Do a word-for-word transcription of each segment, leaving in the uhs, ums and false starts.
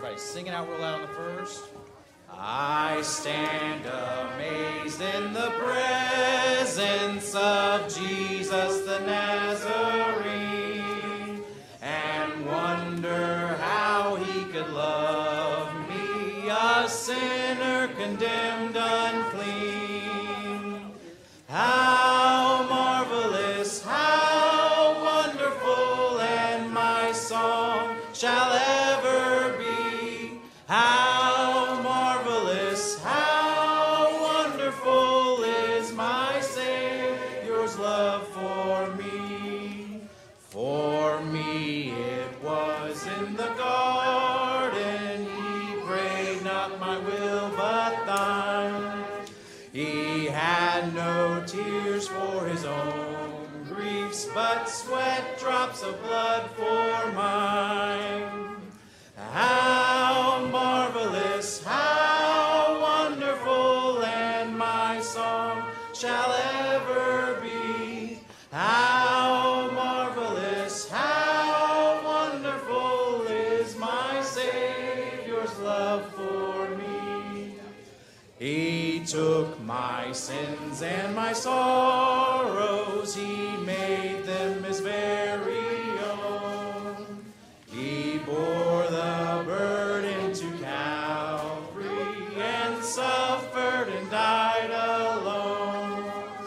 Everybody sing it out real loud on the first. I stand amazed in the presence of Jesus the Nazarene, and wonder how he could love me, a sinner condemned unclean. How marvelous, how wonderful, and my song shall ever be. How marvelous, how wonderful is my Savior's love for me. For me it was in the garden, he prayed not my will but thine. He had no tears for his own griefs, but sweat drops of blood for mine. How marvelous, how wonderful, and my song shall ever be. How marvelous, how wonderful is my Savior's love for me. He took my sins and my sorrows, he made them his very own. He bore the burden to Calvary and suffered and died alone.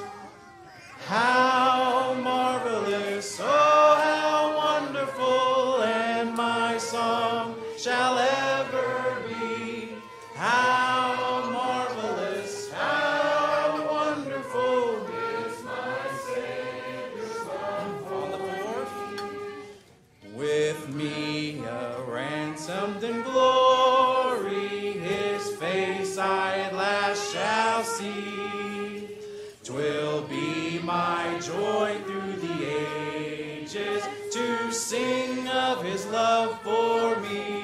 How marvelous, oh how wonderful, and my song shall ever be. How marvelous, how wonderful is my Savior's love on the fourth. With me a ransomed in glory, his face I at last shall see. 'Twill be my joy through the ages to sing of his love for me.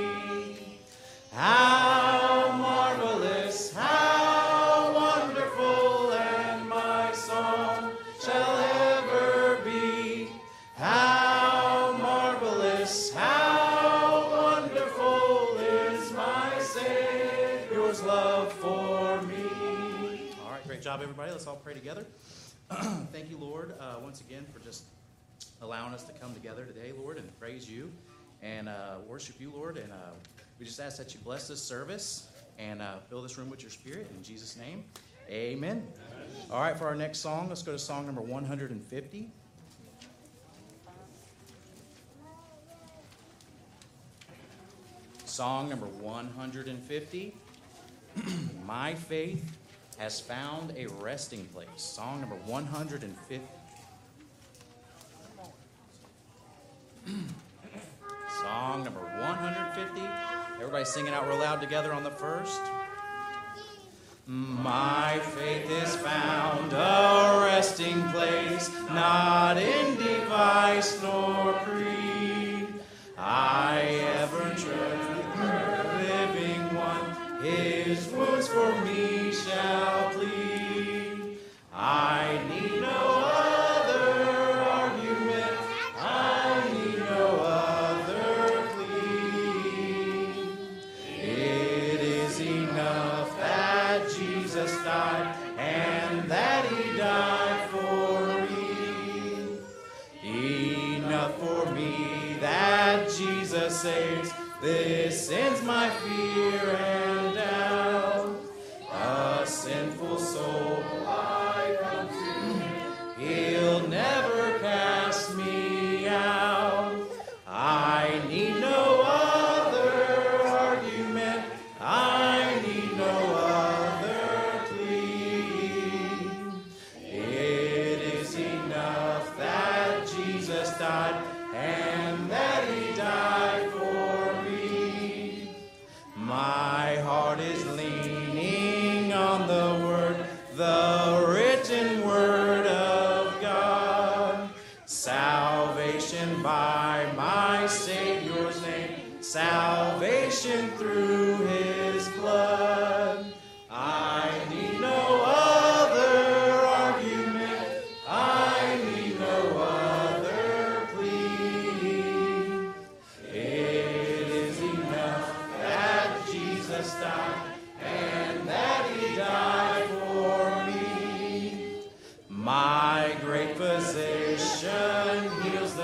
How marvelous, how wonderful, and my song shall ever be. How marvelous, how wonderful is my Savior's love for me. All right, great job, everybody. Let's all pray together. Thank you, Lord, uh, once again for just allowing us to come together today, Lord, and praise you and uh, worship you, Lord. And uh, we just ask that you bless this service and uh, fill this room with your spirit. In Jesus' name, amen. Amen. All right, for our next song, let's go to song number one hundred fifty. Song number one hundred fifty, My Faith Has Found a Resting Place. Song number one hundred fifty. Song number one hundred fifty. Everybody singing out real loud together on the first. My faith is found a resting place, not in device nor creed. I ever trust the living one, his wounds for me shall plead. I need no other argument, I need no other plea. It is enough that Jesus died, and that he died for me. Enough for me that Jesus saves. This ends my fear and doubt. A sinful soul I come to, he'll never cast me out. I need no other argument, I need no other plea. It is enough that Jesus died, and that he died for me. My heart is leaning on the word, the written word of God. Salvation by my Savior's name, salvation through his blood. I need no other argument, I need no other plea. It is enough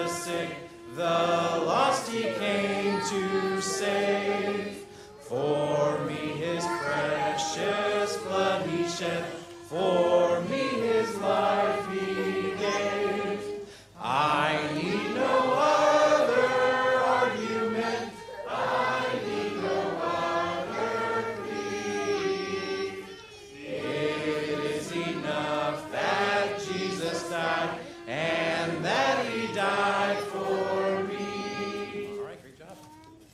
the sick, the lost he came to save. For me his precious blood he shed, for me his life he gave. I need no other argument, I need no other plea. It is enough that Jesus died, and that he died for me. All right, great job.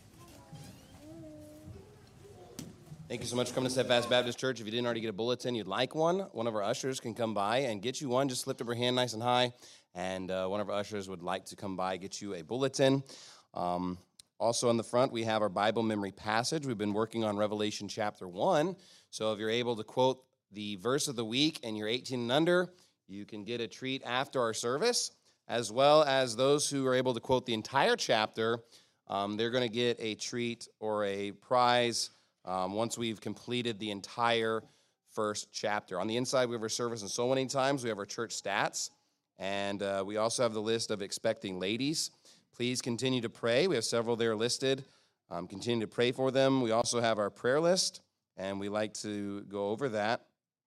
Thank you so much for coming to Steadfast Baptist Church. If you didn't already get a bulletin, you'd like one, one of our ushers can come by and get you one. Just lift up your hand nice and high, and uh, one of our ushers would like to come by, get you a bulletin. Um, also on the front, we have our Bible memory passage. We've been working on Revelation chapter one, so if you're able to quote the verse of the week and you're eighteen and under, you can get a treat after our service, as well as those who are able to quote the entire chapter, um, they're going to get a treat or a prize um, once we've completed the entire first chapter. On the inside, we have our service and soul winning times. We have our church stats, and uh, we also have the list of expecting ladies. Please continue to pray. We have several there listed. Um, continue to pray for them. We also have our prayer list, and we like to go over that.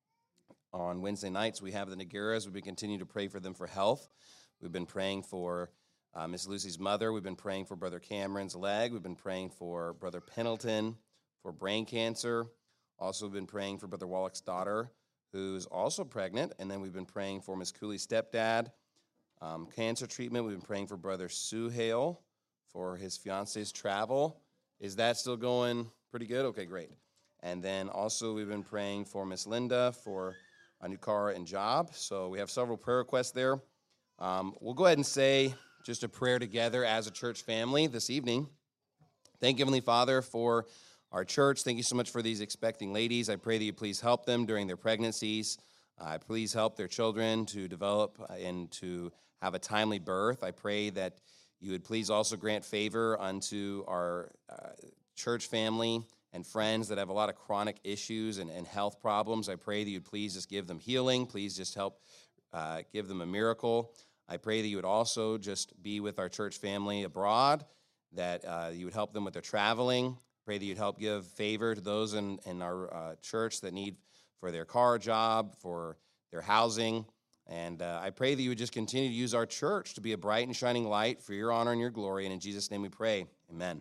On Wednesday nights, we have the Nigueras. We've been continuing to pray for them for health. We've been praying for uh, Miss Lucy's mother. We've been praying for Brother Cameron's leg. We've been praying for Brother Pendleton for brain cancer. Also, we've been praying for Brother Wallach's daughter, who's also pregnant. And then we've been praying for Miss Cooley's stepdad, um, cancer treatment. We've been praying for Brother Suhail for his fiance's travel. Is that still going pretty good? Okay, great. And then also we've been praying for Miss Linda for a new car and job. So we have several prayer requests there. Um, we'll go ahead and say just a prayer together as a church family this evening. Thank you, Heavenly Father, for our church. Thank you so much for these expecting ladies. I pray that you please help them during their pregnancies. Uh, please help their children to develop and to have a timely birth. I pray that you would please also grant favor unto our uh, church family and friends that have a lot of chronic issues and, and health problems. I pray that you'd please just give them healing. Please just help uh, give them a miracle. I pray that you would also just be with our church family abroad, that uh, you would help them with their traveling. Pray that you'd help give favor to those in, in our uh, church that need for their car job, for their housing. And uh, I pray that you would just continue to use our church to be a bright and shining light for your honor and your glory. And in Jesus' name we pray. Amen.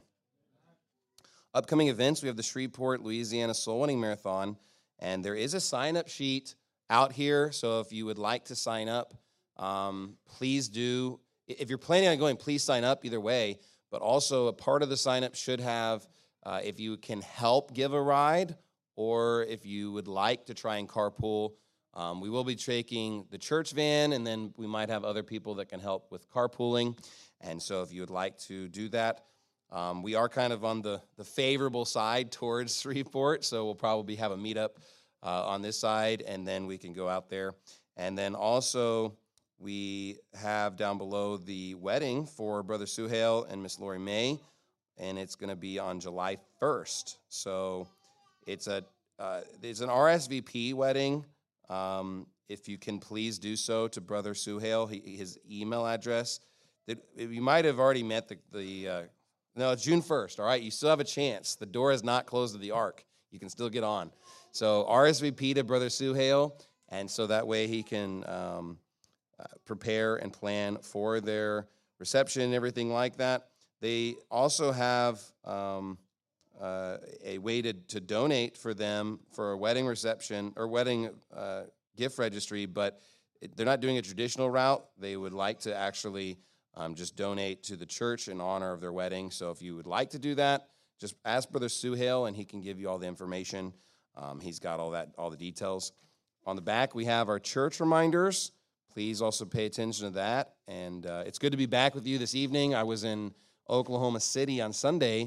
Upcoming events, we have the Shreveport, Louisiana Soul Winning Marathon, and there is a sign-up sheet out here, so if you would like to sign up, um, please do. If you're planning on going, please sign up either way, but also a part of the sign-up should have, uh, if you can help give a ride, or if you would like to try and carpool. Um, we will be taking the church van, and then we might have other people that can help with carpooling, and so if you would like to do that, Um, we are kind of on the, the favorable side towards Shreveport, so we'll probably have a meetup uh, on this side, and then we can go out there. And then also, we have down below the wedding for Brother Suhail and Miss Lori May, and it's going to be on July first. So it's a uh, it's an R S V P wedding. Um, if you can please do so to Brother Suhail, he, his email address. That you might have already met the the. Uh, No, it's June first, all right? You still have a chance. The door is not closed to the ark. You can still get on. So R S V P to Brother Suhail, and so that way he can um, uh, prepare and plan for their reception and everything like that. They also have um, uh, a way to, to donate for them for a wedding reception or wedding uh, gift registry, but it, they're not doing a traditional route. They would like to actually Um, just donate to the church in honor of their wedding. So if you would like to do that, just ask Brother Suhail, and he can give you all the information. Um, he's got all that, all the details. On the back, we have our church reminders. Please also pay attention to that. And uh, it's good to be back with you this evening. I was in Oklahoma City on Sunday,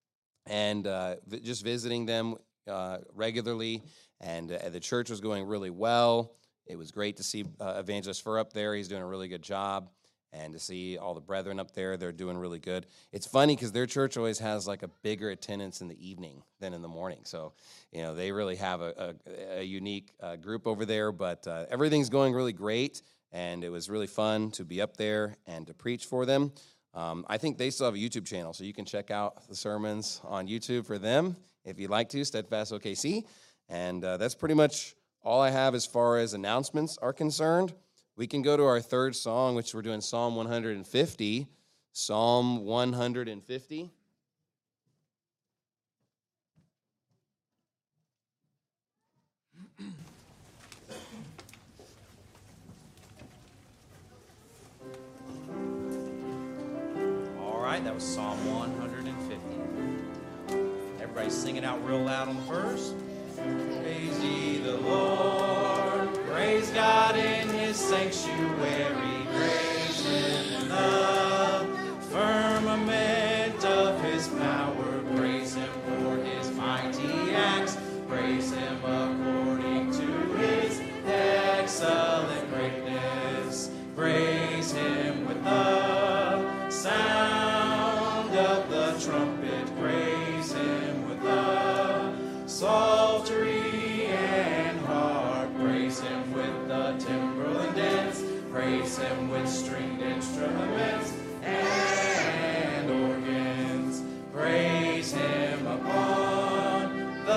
and uh, v- just visiting them uh, regularly. And uh, the church was going really well. It was great to see uh, Evangelist Fur up there. He's doing a really good job. And to see all the brethren up there, they're doing really good. It's funny because their church always has like a bigger attendance in the evening than in the morning. So, you know, they really have a, a, a unique uh, group over there. But uh, everything's going really great. and it was really fun to be up there and to preach for them. Um, I think they still have a YouTube channel, so you can check out the sermons on YouTube for them if you'd like to, Steadfast O K C. And uh, that's pretty much all I have as far as announcements are concerned. We can go to our third song, which we're doing Psalm one hundred fifty. Psalm one hundred fifty. All right, that was Psalm one hundred fifty. Everybody sing it out real loud on the first. Praise ye the Lord, praise God in his sanctuary, praise him in the firmament of his power, praise him for his mighty acts, praise him according to his excellent greatness, praise him with the sound of the trumpet, praise him with the psaltery and harp, praise him with the timbrel and dance, praise him with stringed instruments and organs, praise him upon the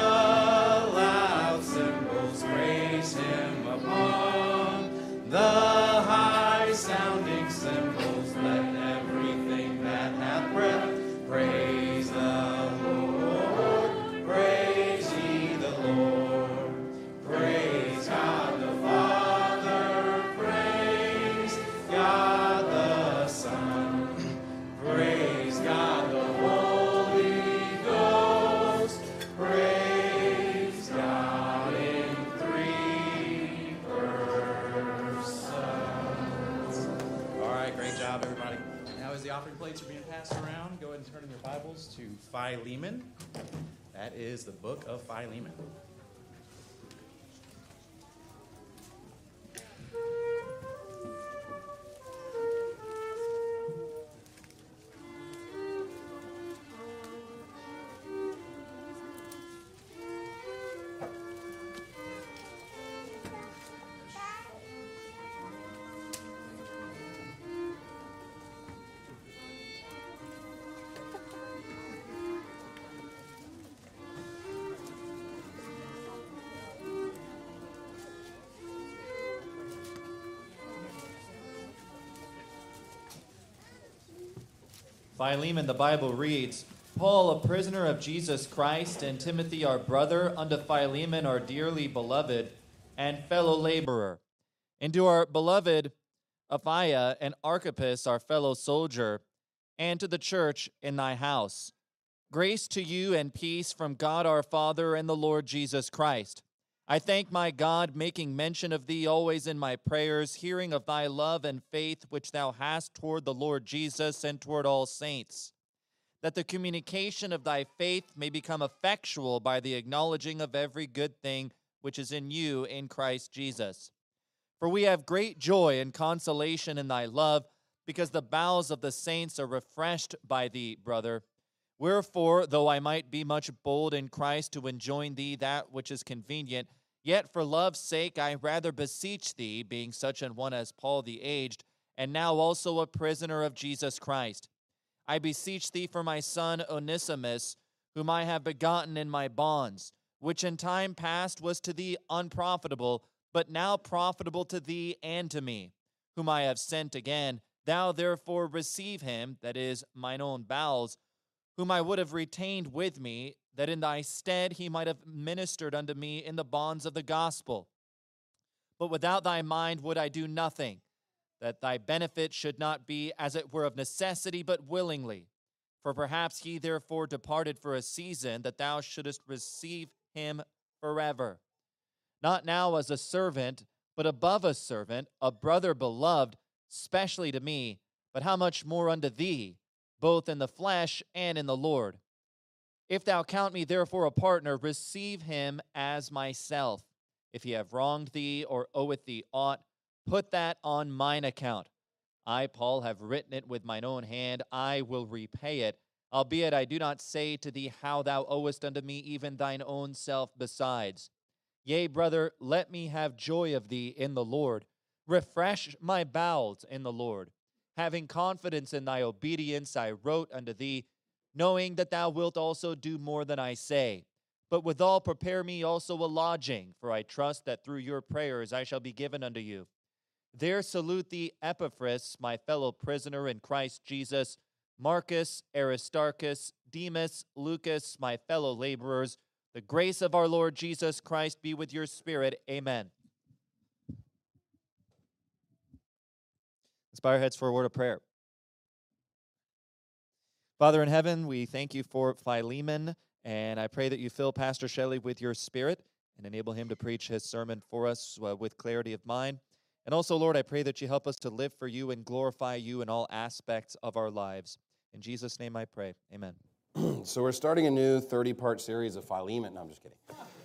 loud cymbals, praise him upon the high sounding cymbals, let everything that hath breath praise the Lord, praise ye the Lord, praise God the Father, praise God the Son, praise God the Holy Ghost, praise God in three persons. All right, great job, everybody. Now, as the offering plates are being passed around, go ahead and turn in your Bibles to Philemon. That is the book of Philemon. Philemon, the Bible reads, Paul, a prisoner of Jesus Christ, and Timothy, our brother, unto Philemon, our dearly beloved, and fellow laborer, and to our beloved Apphia and Archippus, our fellow soldier, and to the church in thy house. Grace to you and peace from God our Father and the Lord Jesus Christ. I thank my God, making mention of thee always in my prayers, hearing of thy love and faith which thou hast toward the Lord Jesus and toward all saints, that the communication of thy faith may become effectual by the acknowledging of every good thing which is in you in Christ Jesus. For we have great joy and consolation in thy love, because the bowels of the saints are refreshed by thee, brother. Wherefore, though I might be much bold in Christ to enjoin thee that which is convenient, yet for love's sake I rather beseech thee, being such an one as Paul the aged, and now also a prisoner of Jesus Christ. I beseech thee for my son Onesimus, whom I have begotten in my bonds, which in time past was to thee unprofitable, but now profitable to thee and to me, whom I have sent again. Thou therefore receive him, that is, mine own bowels, whom I would have retained with me, that in thy stead he might have ministered unto me in the bonds of the gospel. But without thy mind would I do nothing, that thy benefit should not be as it were of necessity, but willingly. For perhaps he therefore departed for a season, that thou shouldest receive him forever. Not now as a servant, but above a servant, a brother beloved, specially to me, but how much more unto thee, both in the flesh and in the Lord. If thou count me therefore a partner, receive him as myself. If he have wronged thee or oweth thee aught, put that on mine account. I, Paul, have written it with mine own hand. I will repay it, albeit I do not say to thee how thou owest unto me even thine own self besides. Yea, brother, let me have joy of thee in the Lord. Refresh my bowels in the Lord. Having confidence in thy obedience, I wrote unto thee, knowing that thou wilt also do more than I say. But withal prepare me also a lodging, for I trust that through your prayers I shall be given unto you. There salute thee Epaphras, my fellow prisoner in Christ Jesus, Marcus, Aristarchus, Demas, Lucas, my fellow laborers. The grace of our Lord Jesus Christ be with your spirit. Amen. Let's bow our heads for a word of prayer. Father in heaven, we thank you for Philemon, and I pray that you fill Pastor Shelley with your spirit and enable him to preach his sermon for us uh, with clarity of mind. And also, Lord, I pray that you help us to live for you and glorify you in all aspects of our lives. In Jesus' name I pray. Amen. So we're starting a new thirty-part series of Philemon. No, I'm just kidding.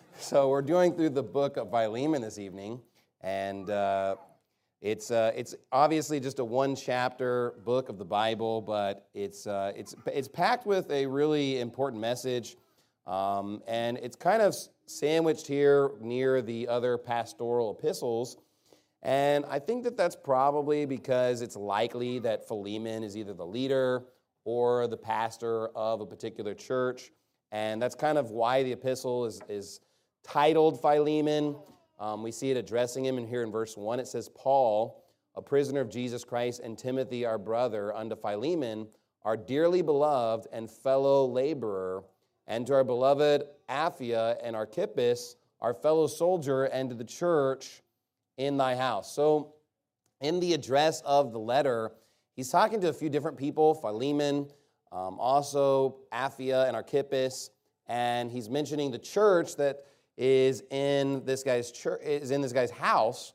So we're doing through the book of Philemon this evening, and uh, it's uh, it's obviously just a one-chapter book of the Bible, but it's uh, it's it's packed with a really important message, um, and it's kind of sandwiched here near the other pastoral epistles. And I think that that's probably because it's likely that Philemon is either the leader or the pastor of a particular church. And that's kind of why the epistle is, is titled Philemon. Um, we see it addressing him, and here in verse one it says, Paul, a prisoner of Jesus Christ, and Timothy, our brother, unto Philemon, our dearly beloved and fellow laborer, and to our beloved Apphia and Archippus, our fellow soldier, and to the church in thy house. So in the address of the letter, he's talking to a few different people, Philemon, um, also Apphia and Archippus, and he's mentioning the church that is in this guy's church, is in this guy's house,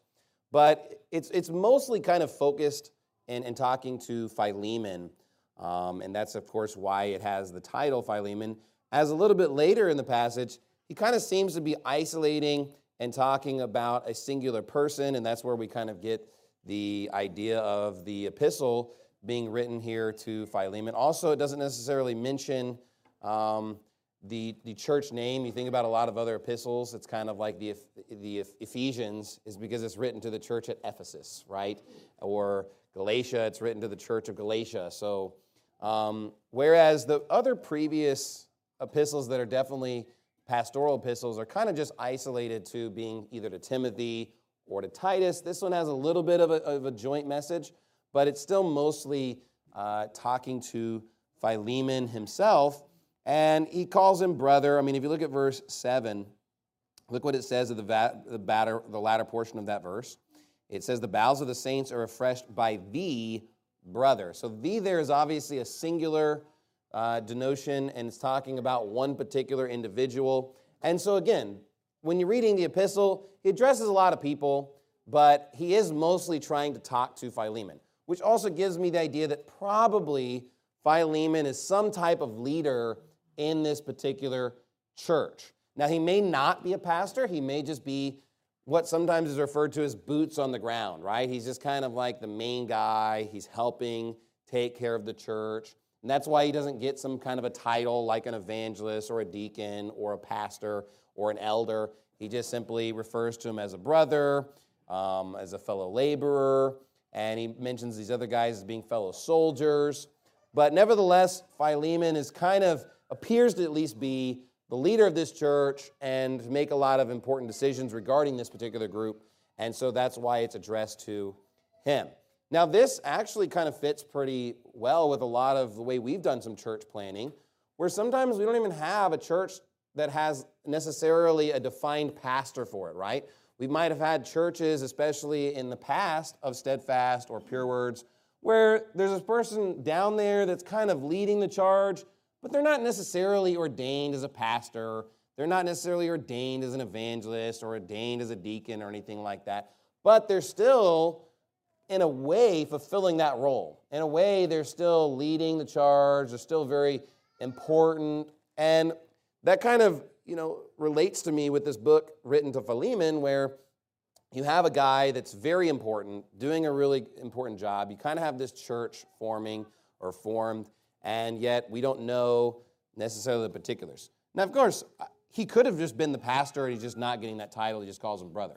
but it's it's mostly kind of focused in, in talking to Philemon, um, and that's of course why it has the title Philemon. As a little bit later in the passage, he kind of seems to be isolating and talking about a singular person, and that's where we kind of get the idea of the epistle being written here to Philemon. Also, it doesn't necessarily mention um, the, the church name. You think about a lot of other epistles, it's kind of like the, the Ephesians is because it's written to the church at Ephesus, right? Or Galatia, it's written to the church of Galatia. So, um, whereas the other previous epistles that are definitely pastoral epistles are kind of just isolated to being either to Timothy or to Titus. This one has a little bit of a, of a joint message, but it's still mostly uh, talking to Philemon himself, and he calls him brother. I mean, if you look at verse seven, look what it says at the, va- the, batter, the latter portion of that verse. It says, the bowels of the saints are refreshed by thee, brother. So thee there is obviously a singular Uh, denotion, and it's talking about one particular individual. And so again, when you're reading the epistle, he addresses a lot of people, but he is mostly trying to talk to Philemon, which also gives me the idea that probably Philemon is some type of leader in this particular church. Now, he may not be a pastor. He may just be what sometimes is referred to as boots on the ground, right? He's just kind of like the main guy. He's helping take care of the church. And that's why he doesn't get some kind of a title like an evangelist or a deacon or a pastor or an elder. He just simply refers to him as a brother, um, as a fellow laborer, and he mentions these other guys as being fellow soldiers. But nevertheless, Philemon is kind of, appears to at least be the leader of this church and make a lot of important decisions regarding this particular group, and so that's why it's addressed to him. Now, this actually kind of fits pretty well with a lot of the way we've done some church planning, where sometimes we don't even have a church that has necessarily a defined pastor for it, right? We might have had churches, especially in the past, of Steadfast or Pure Words, where there's this person down there that's kind of leading the charge, but they're not necessarily ordained as a pastor. They're not necessarily ordained as an evangelist or ordained as a deacon or anything like that, but they're still, in a way, fulfilling that role. In a way, they're still leading the charge. They're still very important. And that kind of, you know, relates to me with this book written to Philemon, where you have a guy that's very important, doing a really important job. You kind of have this church forming or formed, and yet we don't know necessarily the particulars. Now, of course, he could have just been the pastor and he's just not getting that title. He just calls him brother.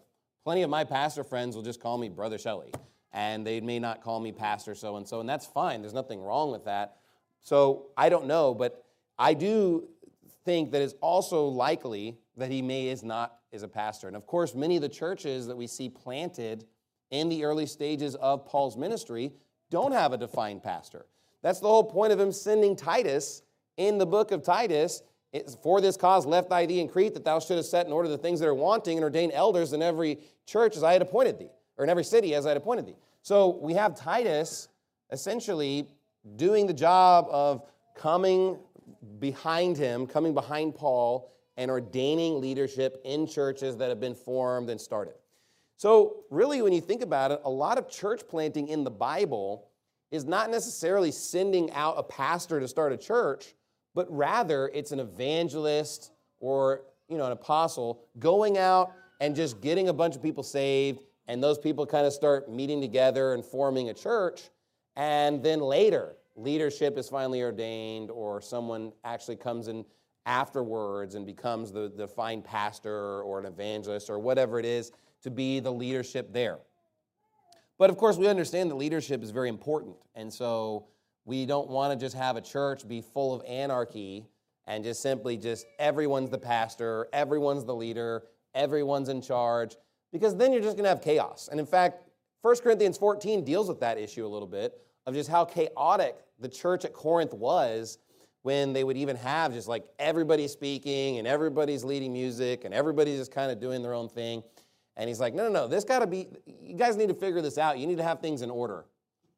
plenty of my pastor friends will just call me Brother Shelley, and they may not call me Pastor so-and-so, and that's fine. There's nothing wrong with that. So I don't know, but I do think that it's also likely that he may is not is a pastor. And of course, many of the churches that we see planted in the early stages of Paul's ministry don't have a defined pastor. That's the whole point of him sending Titus in the book of Titus. It's, for this cause left I thee in Crete, that thou shouldest set in order the things that are wanting, and ordain elders in every church as I had appointed thee, or in every city as I had appointed thee. So we have Titus essentially doing the job of coming behind him, coming behind Paul, and ordaining leadership in churches that have been formed and started. So really, when you think about it, a lot of church planting in the Bible is not necessarily sending out a pastor to start a church, but rather it's an evangelist or, you know, an apostle going out and just getting a bunch of people saved, and those people kind of start meeting together and forming a church, and then later leadership is finally ordained, or someone actually comes in afterwards and becomes the defined pastor or an evangelist or whatever it is to be the leadership there. But of course, we understand that leadership is very important, and so we don't want to just have a church be full of anarchy and just simply just everyone's the pastor, everyone's the leader, everyone's in charge, because then you're just going to have chaos. And in fact, First Corinthians fourteen deals with that issue a little bit, of just how chaotic the church at Corinth was when they would even have just like everybody speaking and everybody's leading music and everybody's just kind of doing their own thing. And he's like, no, no, no, this got to be, you guys need to figure this out. You need to have things in order.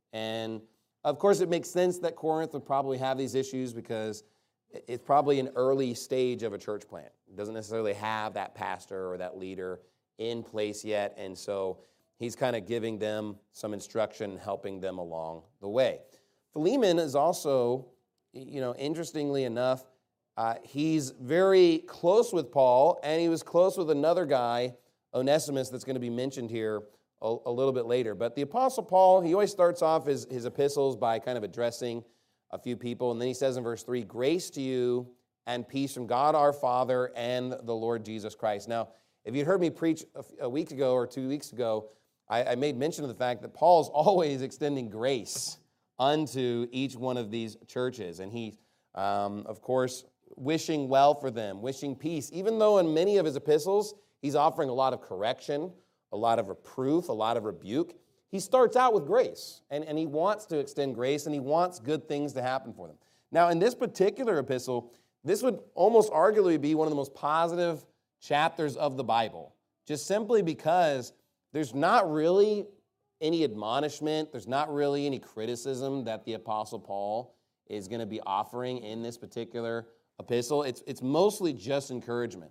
And of course, it makes sense that Corinth would probably have these issues because it's probably an early stage of a church plant. It doesn't necessarily have that pastor or that leader in place yet. And so he's kind of giving them some instruction and helping them along the way. Philemon is also, you know, interestingly enough, uh, he's very close with Paul, and he was close with another guy, Onesimus, that's going to be mentioned here a, a little bit later. But the Apostle Paul, he always starts off his, his epistles by kind of addressing a few people, and then he says in verse three, grace to you and peace from God our Father and the Lord Jesus Christ. Now, if you'd heard me preach a, a week ago or two weeks ago, I, I made mention of the fact that Paul's always extending grace unto each one of these churches. And he, um, of course, wishing well for them, wishing peace, even though in many of his epistles, he's offering a lot of correction, a lot of reproof, a lot of rebuke. He starts out with grace, and, and he wants to extend grace, and he wants good things to happen for them. Now, in this particular epistle, this would almost arguably be one of the most positive chapters of the Bible, just simply because there's not really any admonishment, there's not really any criticism that the Apostle Paul is going to be offering in this particular epistle. It's, it's mostly just encouragement,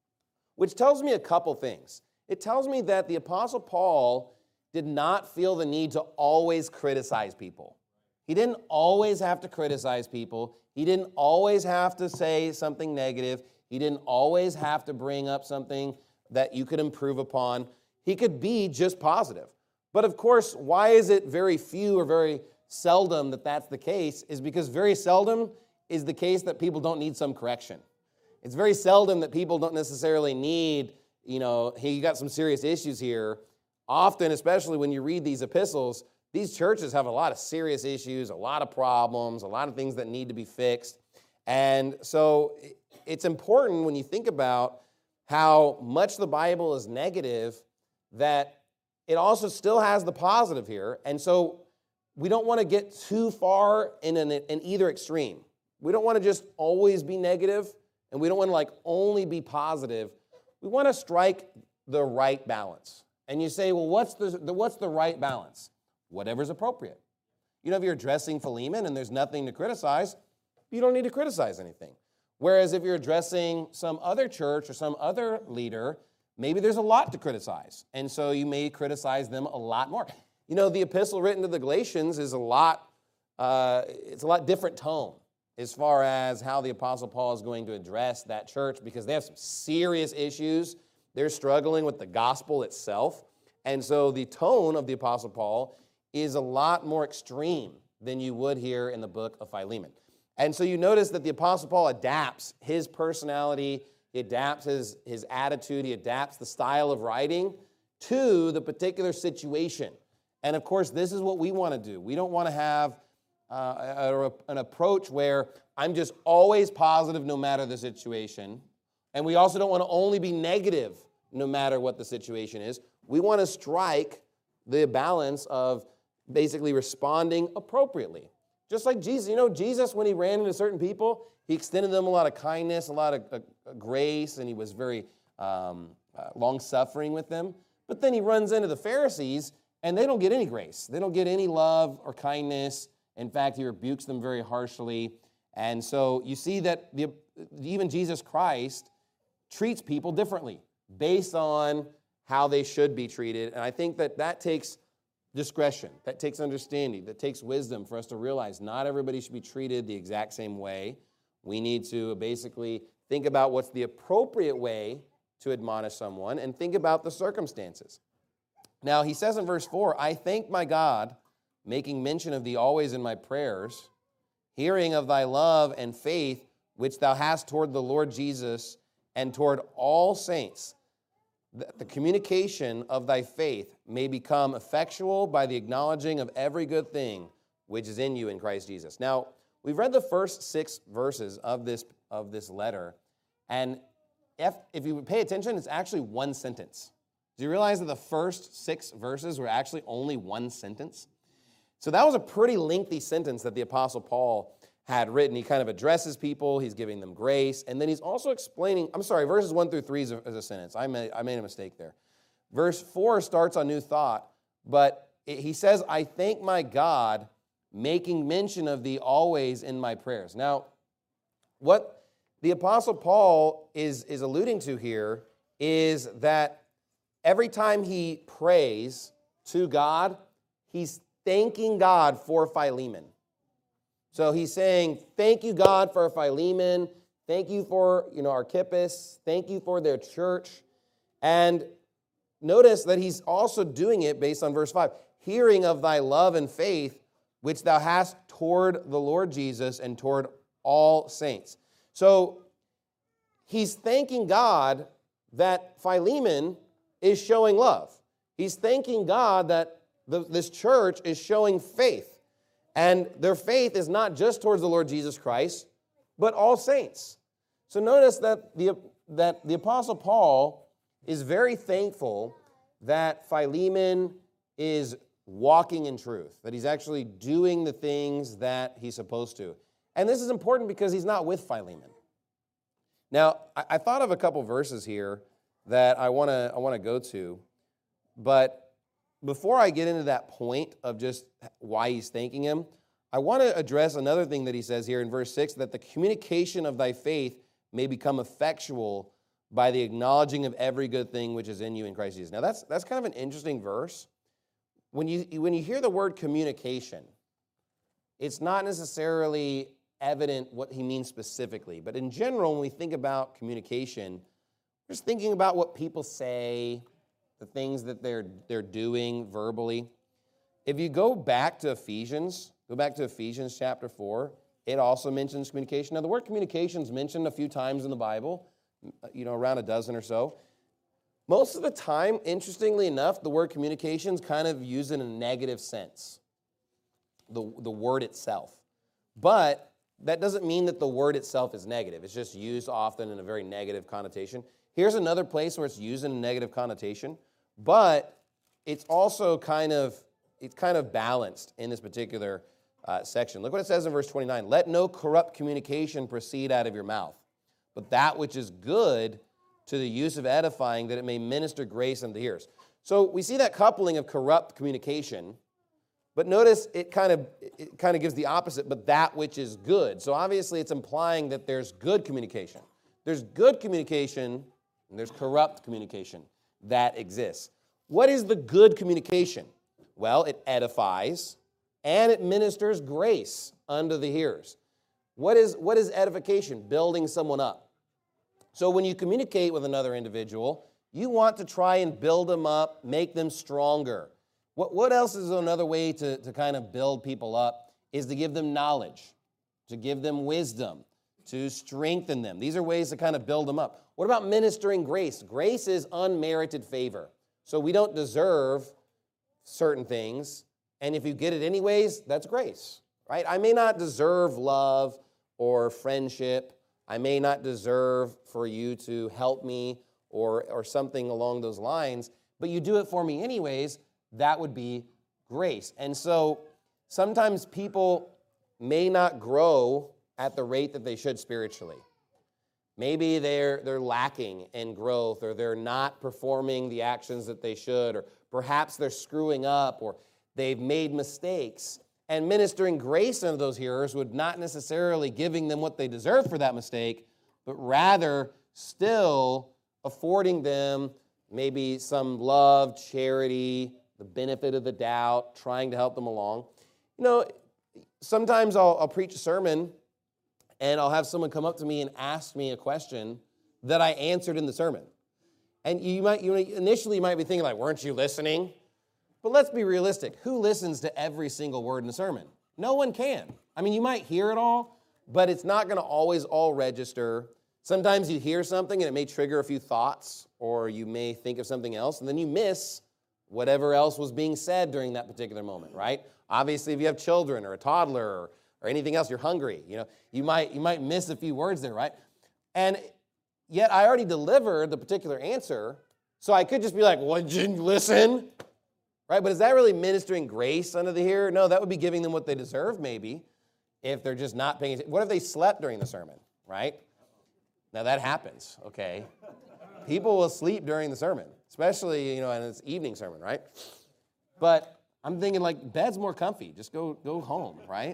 which tells me a couple things. It tells me that the Apostle Paul did not feel the need to always criticize people. He didn't always have to criticize people. He didn't always have to say something negative. He didn't always have to bring up something that you could improve upon. He could be just positive. But of course, why is it very few or very seldom that that's the case? Is because very seldom is the case that people don't need some correction. It's very seldom that people don't necessarily need, you know, hey, you got some serious issues here. Often, especially when you read these epistles, these churches have a lot of serious issues, a lot of problems, a lot of things that need to be fixed. And so it's important when you think about how much the Bible is negative that it also still has the positive here. And so we don't want to get too far in, an, in either extreme. We don't want to just always be negative, and we don't want to like only be positive. We want to strike the right balance. And you say, well, what's the, the, what's the right balance? Whatever's appropriate. You know, if you're addressing Philemon and there's nothing to criticize, you don't need to criticize anything. Whereas if you're addressing some other church or some other leader, maybe there's a lot to criticize. And so you may criticize them a lot more. You know, the epistle written to the Galatians is a lot, uh, it's a lot different tone as far as how the Apostle Paul is going to address that church, because they have some serious issues. They're struggling with the gospel itself. And so the tone of the Apostle Paul is a lot more extreme than you would hear in the book of Philemon. And so you notice that the Apostle Paul adapts his personality, he adapts his, his attitude, he adapts the style of writing to the particular situation. And of course, this is what we want to do. We don't want to have uh, a, a, an approach where I'm just always positive no matter the situation. And we also don't want to only be negative no matter what the situation is. We want to strike the balance of basically responding appropriately. Just like Jesus. You know, Jesus, when he ran into certain people, he extended them a lot of kindness, a lot of uh, grace, and he was very um, uh, long-suffering with them. But then he runs into the Pharisees, and they don't get any grace. They don't get any love or kindness. In fact, he rebukes them very harshly. And so you see that the, even Jesus Christ treats people differently based on how they should be treated. And I think that that takes discretion, that takes understanding, that takes wisdom for us to realize not everybody should be treated the exact same way. We need to basically think about what's the appropriate way to admonish someone and think about the circumstances. Now, he says in verse four, I thank my God, making mention of thee always in my prayers, hearing of thy love and faith, which thou hast toward the Lord Jesus and toward all saints, that the communication of thy faith may become effectual by the acknowledging of every good thing which is in you in Christ Jesus. Now, we've read the first six verses of this, of this letter, and if, if you pay attention, it's actually one sentence. Do you realize that the first six verses were actually only one sentence? So that was a pretty lengthy sentence that the Apostle Paul had written. He kind of addresses people, he's giving them grace, and then he's also explaining, I'm sorry, verses one through three is a, is a sentence. I made, I made a mistake there. Verse four starts on new thought, but it, he says, I thank my God, making mention of thee always in my prayers. Now, what the Apostle Paul is, is alluding to here is that every time he prays to God, he's thanking God for Philemon. So he's saying, thank you, God, for Philemon. Thank you for, you know, Archippus. Thank you for their church. And notice that he's also doing it based on verse five. Hearing of thy love and faith, which thou hast toward the Lord Jesus and toward all saints. So he's thanking God that Philemon is showing love. He's thanking God that the, this church is showing faith. And their faith is not just towards the Lord Jesus Christ, but all saints. So notice that the, that the Apostle Paul is very thankful that Philemon is walking in truth, that he's actually doing the things that he's supposed to. And this is important because he's not with Philemon. Now, I, I thought of a couple verses here that I want to I want to go to, but before I get into that point of just why he's thanking him, I want to address another thing that he says here in verse six, that the communication of thy faith may become effectual by the acknowledging of every good thing which is in you in Christ Jesus. Now, that's that's kind of an interesting verse. When you, when you hear the word communication, it's not necessarily evident what he means specifically. But in general, when we think about communication, we're just thinking about what people say, the things that they're they're doing verbally. If you go back to Ephesians, go back to Ephesians chapter four, it also mentions communication. Now, the word communication is mentioned a few times in the Bible, you know, around a dozen or so. Most of the time, interestingly enough, the word communication is kind of used in a negative sense, the, the word itself. But that doesn't mean that the word itself is negative. It's just used often in a very negative connotation. Here's another place where it's used in a negative connotation, but it's also kind of it's kind of balanced in this particular uh, section. Look what it says in verse twenty-nine. Let no corrupt communication proceed out of your mouth, but that which is good to the use of edifying, that it may minister grace unto the hearers. So we see that coupling of corrupt communication, but notice it kind of it kind of gives the opposite, but that which is good. So obviously it's implying that there's good communication. There's good communication, and there's corrupt communication that exists. What is the good communication? Well, it edifies, and it ministers grace unto the hearers. What is, what is edification? Building someone up. So when you communicate with another individual, you want to try and build them up, make them stronger. What, what else is another way to, to kind of build people up is to give them knowledge, to give them wisdom, to strengthen them. These are ways to kind of build them up. What about ministering grace? Grace is unmerited favor. So we don't deserve certain things, and if you get it anyways, that's grace, right? I may not deserve love or friendship. I may not deserve for you to help me or, or something along those lines, but you do it for me anyways. That would be grace. And so sometimes people may not grow at the rate that they should spiritually. Maybe they're, they're lacking in growth, or they're not performing the actions that they should, or perhaps they're screwing up, or they've made mistakes. And ministering grace unto those hearers would not necessarily giving them what they deserve for that mistake, but rather still affording them maybe some love, charity, the benefit of the doubt, trying to help them along. You know, sometimes I'll, I'll preach a sermon and I'll have someone come up to me and ask me a question that I answered in the sermon. And you might, you initially you might be thinking like, weren't you listening? But let's be realistic. Who listens to every single word in a sermon? No one can. I mean, you might hear it all, but it's not going to always all register. Sometimes you hear something and it may trigger a few thoughts, or you may think of something else, and then you miss whatever else was being said during that particular moment, right? Obviously, if you have children or a toddler or, or anything else, you're hungry. You know, you might you might miss a few words there, right? And yet I already delivered the particular answer, so I could just be like, well, didn't you listen? Right? But is that really ministering grace unto the hearer? No, that would be giving them what they deserve, maybe, if they're just not paying attention. What if they slept during the sermon, right? Now, that happens, okay? People will sleep during the sermon, especially, you know, in it's evening sermon, right? But I'm thinking, like, bed's more comfy. Just go go home, right?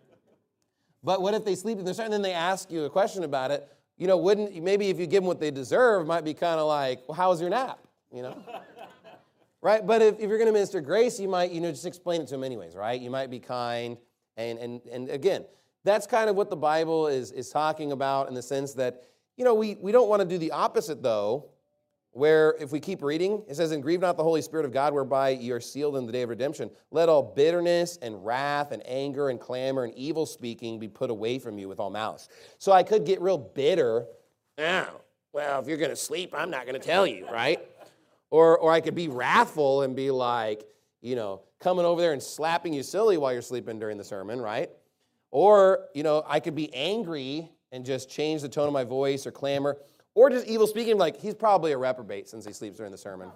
But what if they sleep in the sermon, and then they ask you a question about it? You know, wouldn't, maybe if you give them what they deserve, it might be kind of like, well, how was your nap, you know? Right? But if, if you're going to minister grace, you might, you know, just explain it to them anyways, right? You might be kind. And and and again, that's kind of what the Bible is, is talking about in the sense that, you know, we, we don't want to do the opposite, though, where if we keep reading, it says, and grieve not the Holy Spirit of God, whereby you are sealed in the day of redemption. Let all bitterness and wrath and anger and clamor and evil speaking be put away from you with all malice. So I could get real bitter. Oh, well, if you're going to sleep, I'm not going to tell you, right? Or or I could be wrathful and be like, you know, coming over there and slapping you silly while you're sleeping during the sermon, right? Or, you know, I could be angry and just change the tone of my voice or clamor. Or just evil speaking, like, he's probably a reprobate since he sleeps during the sermon.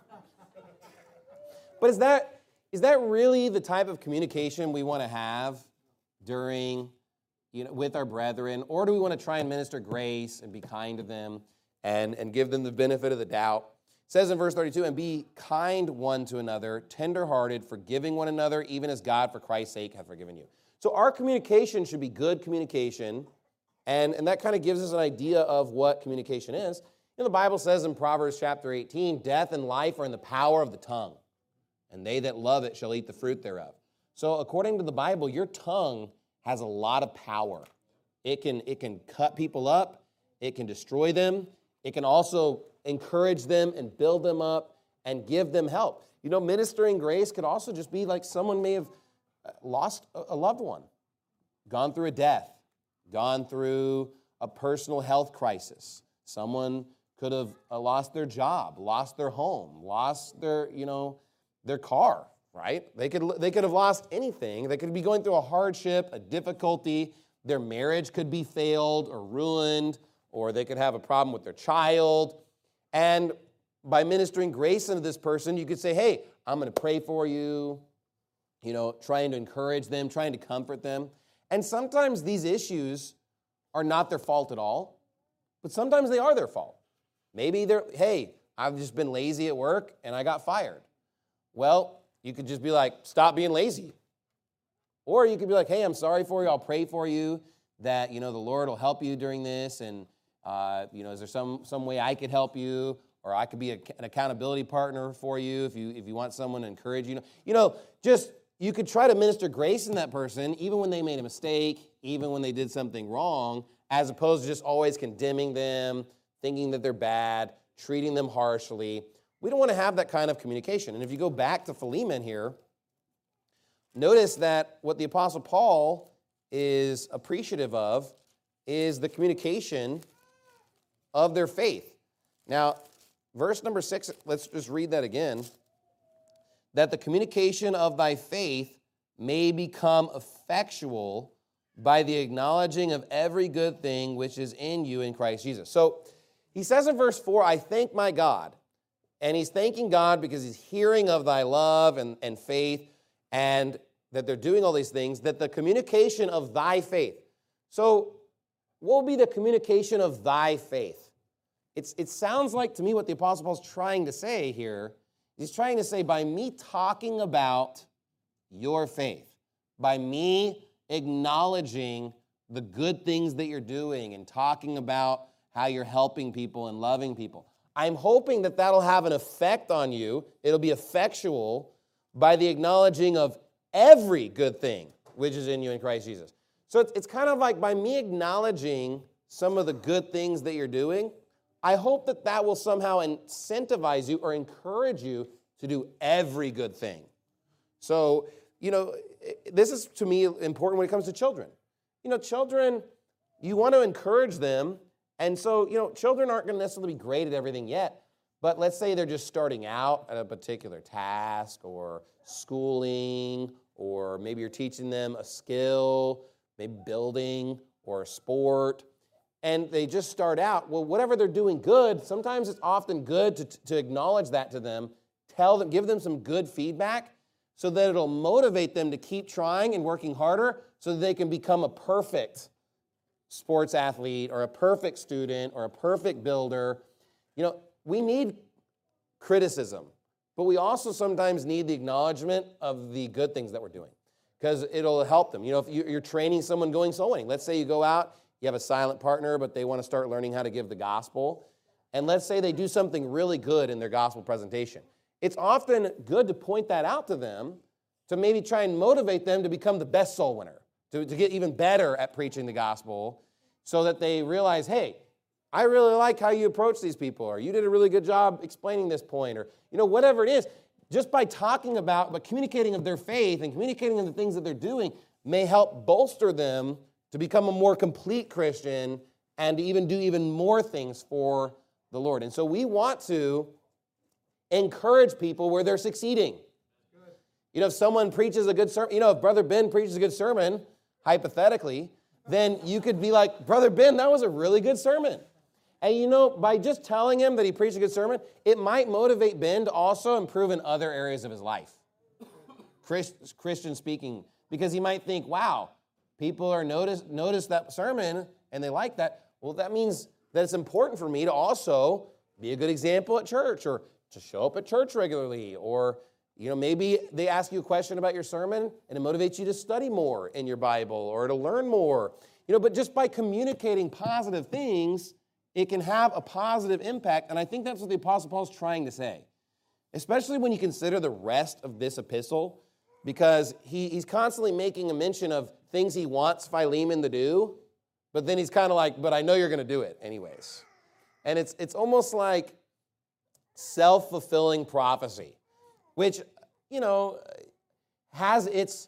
But is that is that really the type of communication we want to have during, you know, with our brethren? Or do we want to try and minister grace and be kind to them and, and give them the benefit of the doubt? It says in verse thirty-two, and be kind one to another, tenderhearted, forgiving one another, even as God for Christ's sake hath forgiven you. So our communication should be good communication, and, and that kind of gives us an idea of what communication is. You know, the Bible says in Proverbs chapter eighteen, death and life are in the power of the tongue, and they that love it shall eat the fruit thereof. So according to the Bible, your tongue has a lot of power. It can, it can cut people up, it can destroy them, it can also encourage them and build them up and give them help. You know, ministering grace could also just be like someone may have lost a loved one, gone through a death, gone through a personal health crisis. Someone could have lost their job, lost their home, lost their, you know, their car, right? They could they could have lost anything. They could be going through a hardship, a difficulty. Their marriage could be failed or ruined, or they could have a problem with their child. And by ministering grace into this person, you could say, hey, I'm going to pray for you, you know, trying to encourage them, trying to comfort them. And sometimes these issues are not their fault at all, but sometimes they are their fault. Maybe they're, hey, I've just been lazy at work and I got fired. Well, you could just be like, stop being lazy. Or you could be like, hey, I'm sorry for you. I'll pray for you that, you know, the Lord will help you during this, and Uh, you know, is there some some way I could help you, or I could be a, an accountability partner for you if you if you want someone to encourage you. You know, just you could try to minister grace in that person, even when they made a mistake, even when they did something wrong, as opposed to just always condemning them, thinking that they're bad, treating them harshly. We don't want to have that kind of communication. And if you go back to Philemon here, notice that what the Apostle Paul is appreciative of is the communication of their faith. Now, verse number six, let's just read that again. that the communication of thy faith may become effectual by the acknowledging of every good thing which is in you in Christ Jesus. So he says in verse four, I thank my God. And he's thanking God because he's hearing of thy love and, and faith, and that they're doing all these things, that the communication of thy faith. So what will be the communication of thy faith? It's, it sounds like to me what the Apostle Paul's trying to say here. He's trying to say, by me talking about your faith, by me acknowledging the good things that you're doing and talking about how you're helping people and loving people, I'm hoping that that'll have an effect on you. It'll be effectual by the acknowledging of every good thing which is in you in Christ Jesus. So it's, it's kind of like by me acknowledging some of the good things that you're doing, I hope that that will somehow incentivize you or encourage you to do every good thing. So, you know, this is to me important when it comes to children. You know, children, you want to encourage them. And so, you know, children aren't going to necessarily be great at everything yet. But let's say they're just starting out at a particular task or schooling, or maybe you're teaching them a skill, maybe building or a sport. And they just start out, well, whatever they're doing good, sometimes it's often good to, to acknowledge that to them, tell them, give them some good feedback so that it'll motivate them to keep trying and working harder so that they can become a perfect sports athlete or a perfect student or a perfect builder. You know, we need criticism, but we also sometimes need the acknowledgement of the good things that we're doing because it'll help them. You know, if you're training someone going soloing, let's say you go out, you have a silent partner, but they want to start learning how to give the gospel. And let's say they do something really good in their gospel presentation. It's often good to point that out to them to maybe try and motivate them to become the best soul winner, to, to get even better at preaching the gospel so that they realize, hey, I really like how you approach these people, or you did a really good job explaining this point, or, you know, whatever it is. Just by talking about, but communicating of their faith and communicating of the things that they're doing may help bolster them to become a more complete Christian and to even do even more things for the Lord. And so we want to encourage people where they're succeeding. You know, if someone preaches a good sermon, you know, if Brother Ben preaches a good sermon, hypothetically, then you could be like, Brother Ben, that was a really good sermon. And you know, by just telling him that he preached a good sermon, it might motivate Ben to also improve in other areas of his life. Christ, Christian speaking, because he might think, wow, people are notice, notice that sermon and they like that. Well, that means that it's important for me to also be a good example at church or to show up at church regularly. Or, you know, maybe they ask you a question about your sermon and it motivates you to study more in your Bible or to learn more. You know, but just by communicating positive things, it can have a positive impact. And I think that's what the Apostle Paul's trying to say, especially when you consider the rest of this epistle, because he, he's constantly making a mention of things he wants Philemon to do, but then he's kind of like, but I know you're going to do it anyways. And it's it's almost like self-fulfilling prophecy, which, you know, has its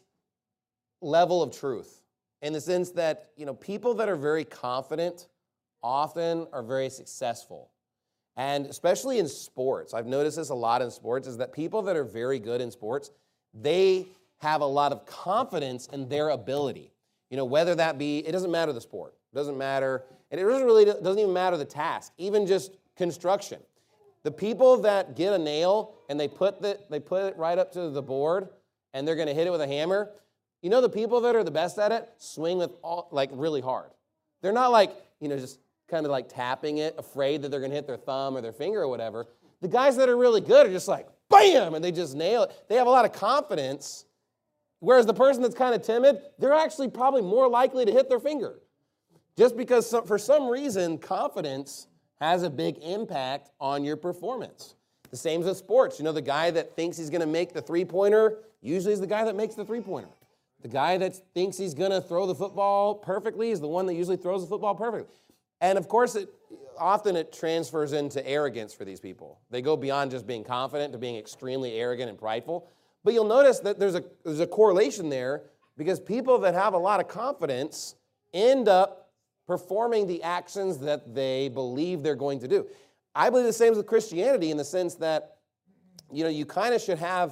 level of truth in the sense that, you know, people that are very confident often are very successful. And especially in sports, I've noticed this a lot in sports, is that people that are very good in sports, they have a lot of confidence in their ability. You know, whether that be, it doesn't matter the sport, it doesn't matter, and it doesn't really, doesn't even matter the task, even just construction. The people that get a nail and they put the, they put it right up to the board and they're going to hit it with a hammer, you know, the people that are the best at it swing with all, like really hard. They're not like, you know, just kind of like tapping it, afraid that they're going to hit their thumb or their finger or whatever. The guys that are really good are just like, bam, and they just nail it. They have a lot of confidence, whereas the person that's kind of timid, they're actually probably more likely to hit their finger. Just because some, for some reason, confidence has a big impact on your performance. The same with sports. You know, the guy that thinks he's going to make the three-pointer usually is the guy that makes the three-pointer. The guy that thinks he's going to throw the football perfectly is the one that usually throws the football perfectly. And of course, it, often it transfers into arrogance for these people. They go beyond just being confident to being extremely arrogant and prideful. But you'll notice that there's a, there's a correlation there because people that have a lot of confidence end up performing the actions that they believe they're going to do. I believe the same with Christianity in the sense that, you know, you kind of should have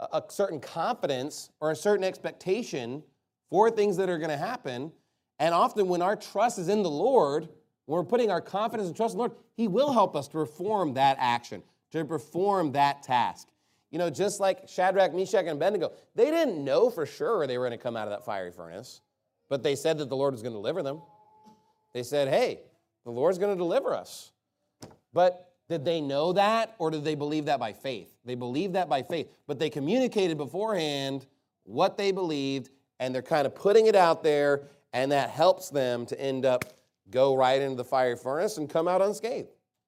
a, a certain confidence or a certain expectation for things that are going to happen. And often when our trust is in the Lord, when we're putting our confidence and trust in the Lord, He will help us to perform that action, to perform that task. You know, just like Shadrach, Meshach, and Abednego, they didn't know for sure they were going to come out of that fiery furnace, but they said that the Lord was going to deliver them. They said, hey, the Lord's going to deliver us. But did they know that, or did they believe that by faith? They believed that by faith, but they communicated beforehand what they believed, and they're kind of putting it out there, and that helps them to end up go right into the fiery furnace and come out unscathed.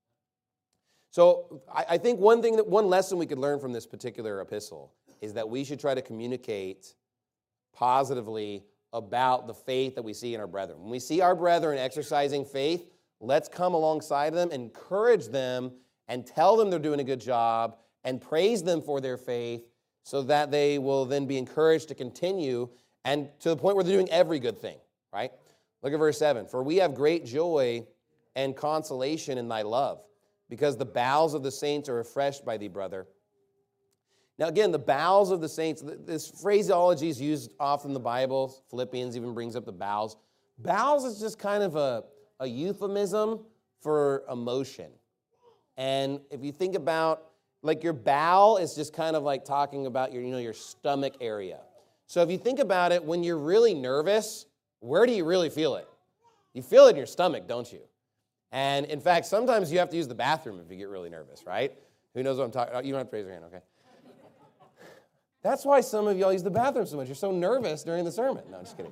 So I, I think one thing that one lesson we could learn from this particular epistle is that we should try to communicate positively about the faith that we see in our brethren. When we see our brethren exercising faith, let's come alongside them, encourage them, and tell them they're doing a good job, and praise them for their faith so that they will then be encouraged to continue and to the point where they're doing every good thing, right? Look at verse seven. For we have great joy and consolation in thy love, because the bowels of the saints are refreshed by thee, brother. Now again, the bowels of the saints, this phraseology is used often in the Bible. Philippians even brings up the bowels. Bowels is just kind of a, a euphemism for emotion. And if you think about, like your bowel is just kind of like talking about your, you know, your stomach area. So if you think about it, when you're really nervous, where do you really feel it? You feel it in your stomach, don't you? And in fact, sometimes you have to use the bathroom if you get really nervous, right? Who knows what I'm talking about? You don't have to raise your hand, okay? That's why some of y'all use the bathroom so much. You're so nervous during the sermon. No, I'm just kidding.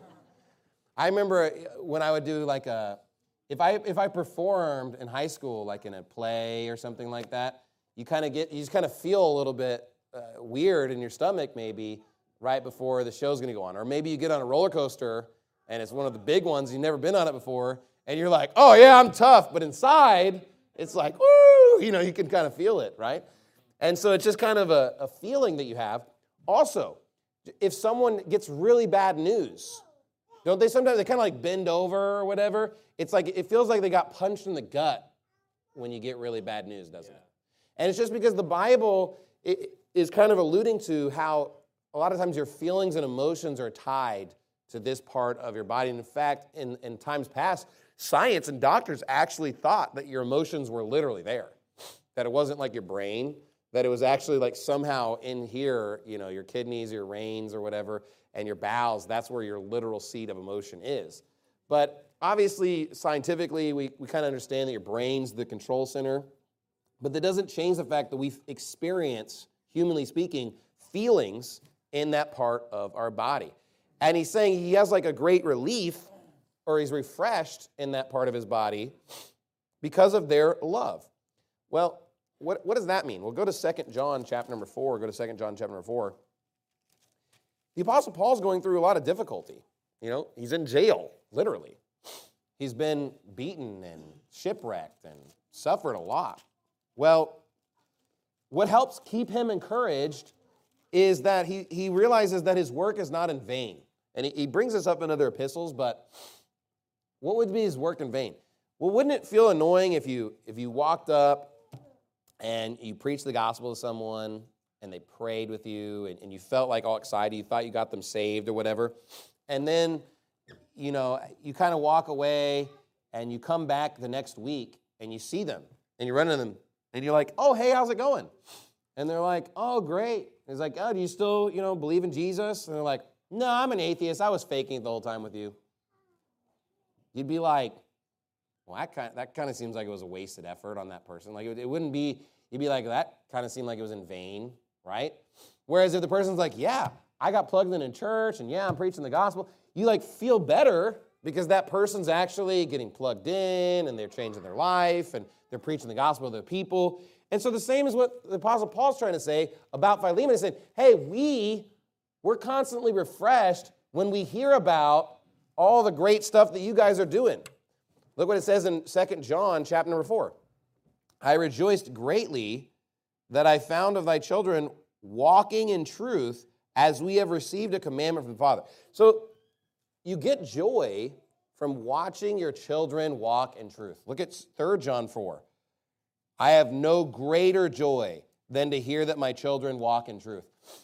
I remember when I would do like a, if I if I performed in high school, like in a play or something like that, you kind of get, you just kind of feel a little bit uh, weird in your stomach maybe right before the show's going to go on. Or maybe you get on a roller coaster and it's one of the big ones, you've never been on it before, and you're like, oh yeah, I'm tough, but inside, it's like, woo, you know, you can kind of feel it, right? And so it's just kind of a, a feeling that you have. Also, if someone gets really bad news, don't they sometimes, they kind of like bend over or whatever? It's like, it feels like they got punched in the gut when you get really bad news, doesn't it? And it's just because the Bible is kind of alluding to how a lot of times your feelings and emotions are tied to this part of your body. And in fact, in, in times past, science and doctors actually thought that your emotions were literally there, that it wasn't like your brain, that it was actually like somehow in here, you know, your kidneys, your reins or whatever, and your bowels, that's where your literal seat of emotion is. But obviously, scientifically, we, we kind of understand that your brain's the control center, but that doesn't change the fact that we experience, humanly speaking, feelings in that part of our body. And he's saying he has like a great relief, or he's refreshed in that part of his body because of their love. Well, what, what does that mean? We'll go to Second John chapter number four. Go to Second John chapter number four. The Apostle Paul's going through a lot of difficulty. You know, he's in jail, literally. He's been beaten and shipwrecked and suffered a lot. Well, what helps keep him encouraged is that he, he realizes that his work is not in vain. And he, he brings this up in other epistles, but what would be his work in vain? Well, wouldn't it feel annoying if you if you walked up and you preached the gospel to someone and they prayed with you and, and you felt like all excited, you thought you got them saved or whatever, and then, you know, you kind of walk away and you come back the next week and you see them and you run into them and you're like, oh, hey, how's it going? And they're like, oh, great. It's like, oh, do you still, you know, believe in Jesus? And they're like, no, I'm an atheist. I was faking it the whole time with you. You'd be like, well, that kind of, that kind of seems like it was a wasted effort on that person. Like, it, it wouldn't be, you'd be like, that kind of seemed like it was in vain, right? Whereas if the person's like, yeah, I got plugged in in church, and yeah, I'm preaching the gospel, you like feel better because that person's actually getting plugged in, and they're changing their life, and they're preaching the gospel to their people. And so the same is what the Apostle Paul's trying to say about Philemon. He's saying, hey, we, we're constantly refreshed when we hear about all the great stuff that you guys are doing. Look what it says in Second John chapter number four. I rejoiced greatly that I found of thy children walking in truth as we have received a commandment from the Father. So you get joy from watching your children walk in truth. Look at Third John four. I have no greater joy than to hear that my children walk in truth.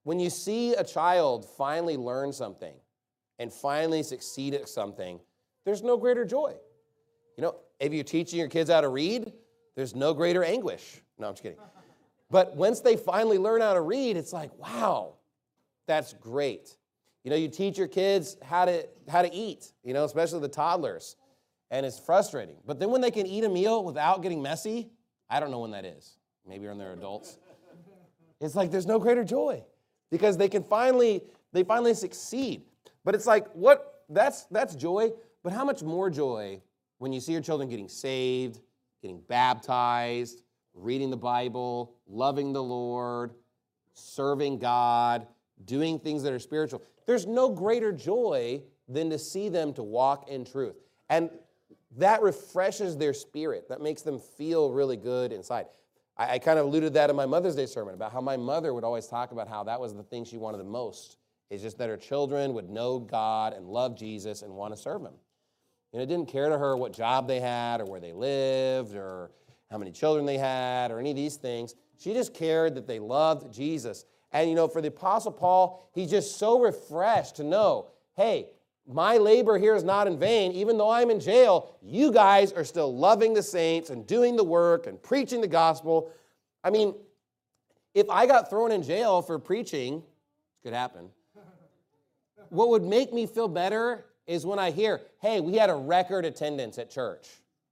when you see a child finally learn something and finally succeed at something, there's no greater joy. You know, if you're teaching your kids how to read, there's no greater anguish. No, I'm just kidding. But once they finally learn how to read, it's like, wow, that's great. You know, you teach your kids how to how to eat, you know, especially the toddlers, and it's frustrating. But then when they can eat a meal without getting messy, I don't know when that is. Maybe when they're adults. It's like there's no greater joy because they can finally they finally succeed. But it's like what that's that's joy, but how much more joy when you see your children getting saved, getting baptized, reading the Bible, loving the Lord, serving God, doing things that are spiritual. There's no greater joy than to see them to walk in truth. And that refreshes their spirit. That makes them feel really good inside. I, I kind of alluded to that in my Mother's Day sermon about how my mother would always talk about how that was the thing she wanted the most, is just that her children would know God and love Jesus and want to serve him. And it didn't care to her what job they had or where they lived or how many children they had or any of these things. She just cared that they loved Jesus. And, you know, for the Apostle Paul, he's just so refreshed to know, hey, my labor here is not in vain. Even though I'm in jail, you guys are still loving the saints and doing the work and preaching the gospel. I mean, if I got thrown in jail for preaching, it could happen, what would make me feel better is when I hear, hey, we had a record attendance at church.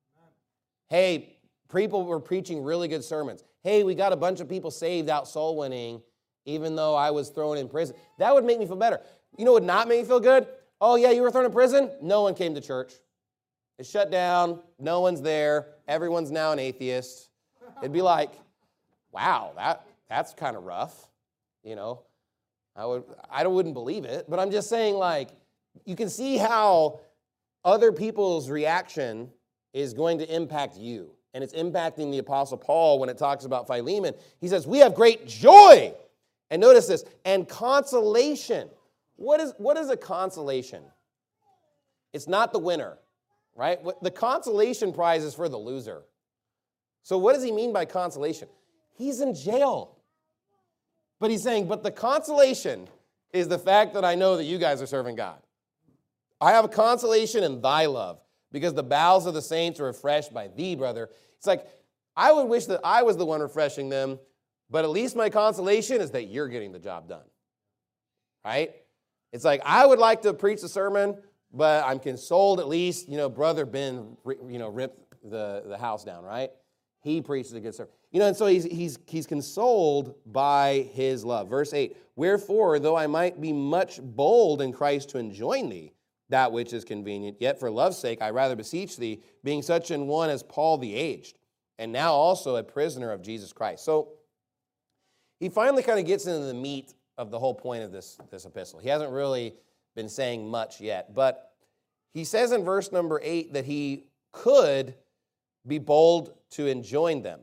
Hey, people were preaching really good sermons. Hey, we got a bunch of people saved out soul winning, even though I was thrown in prison. That would make me feel better. You know what would not make me feel good? Oh, yeah, you were thrown in prison? No one came to church. It's shut down. No one's there. Everyone's now an atheist. It'd be like, wow, that that's kind of rough. You know, I would I wouldn't believe it, but I'm just saying, like, you can see how other people's reaction is going to impact you. And it's impacting the Apostle Paul when it talks about Philemon. He says, we have great joy. And notice this, and consolation. What is, what is a consolation? It's not the winner, right? The consolation prize is for the loser. So what does he mean by consolation? He's in jail. But he's saying, but the consolation is the fact that I know that you guys are serving God. I have a consolation in thy love, because the bowels of the saints are refreshed by thee, brother. It's like, I would wish that I was the one refreshing them, but at least my consolation is that you're getting the job done, right? It's like, I would like to preach the sermon, but I'm consoled at least, you know, Brother Ben, you know, ripped the, the house down, right? He preaches a good sermon. You know, and so he's, he's, he's consoled by his love. Verse eight, wherefore, though I might be much bold in Christ to enjoin thee, that which is convenient, yet for love's sake I rather beseech thee, being such an one as Paul the aged, and now also a prisoner of Jesus Christ. So he finally kind of gets into the meat of the whole point of this, this epistle. He hasn't really been saying much yet, but he says in verse number eight that he could be bold to enjoin them.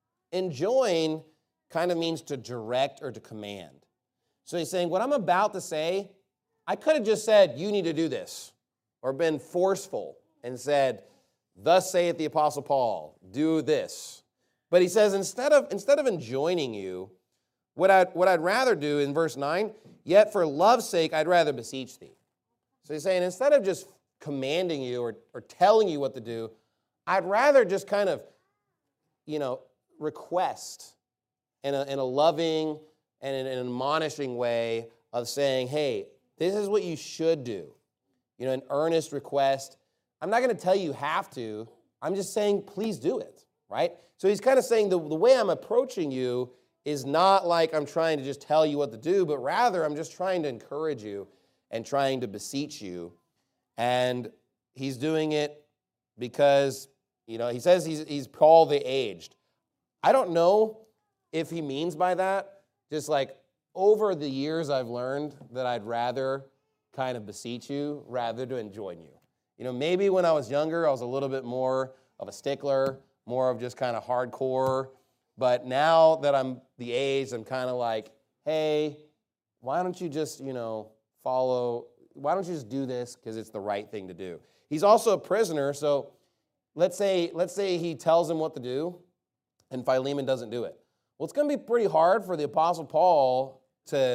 Enjoin kind of means to direct or to command. So he's saying, what I'm about to say, I could have just said, you need to do this, or been forceful and said, thus saith the Apostle Paul, do this. But he says, instead of, instead of enjoining you, what I'd, what I'd rather do in verse nine, yet for love's sake, I'd rather beseech thee. So he's saying, instead of just commanding you or, or telling you what to do, I'd rather just kind of, you know, request in a, in a loving and in an admonishing way of saying, hey, this is what you should do. You know, an earnest request. I'm not going to tell you you have to. I'm just saying, please do it, right? So he's kind of saying the, the way I'm approaching you is not like I'm trying to just tell you what to do, but rather I'm just trying to encourage you and trying to beseech you. And he's doing it because, you know, he says he's, he's Paul the aged. I don't know if he means by that, just like, over the years, I've learned that I'd rather kind of beseech you rather to enjoin you. You know, maybe when I was younger, I was a little bit more of a stickler, more of just kind of hardcore. But now that I'm the age, I'm kind of like, hey, why don't you just, you know, follow, why don't you just do this because it's the right thing to do? He's also a prisoner, so let's say, let's say he tells him what to do and Philemon doesn't do it. Well, it's going to be pretty hard for the Apostle Paul to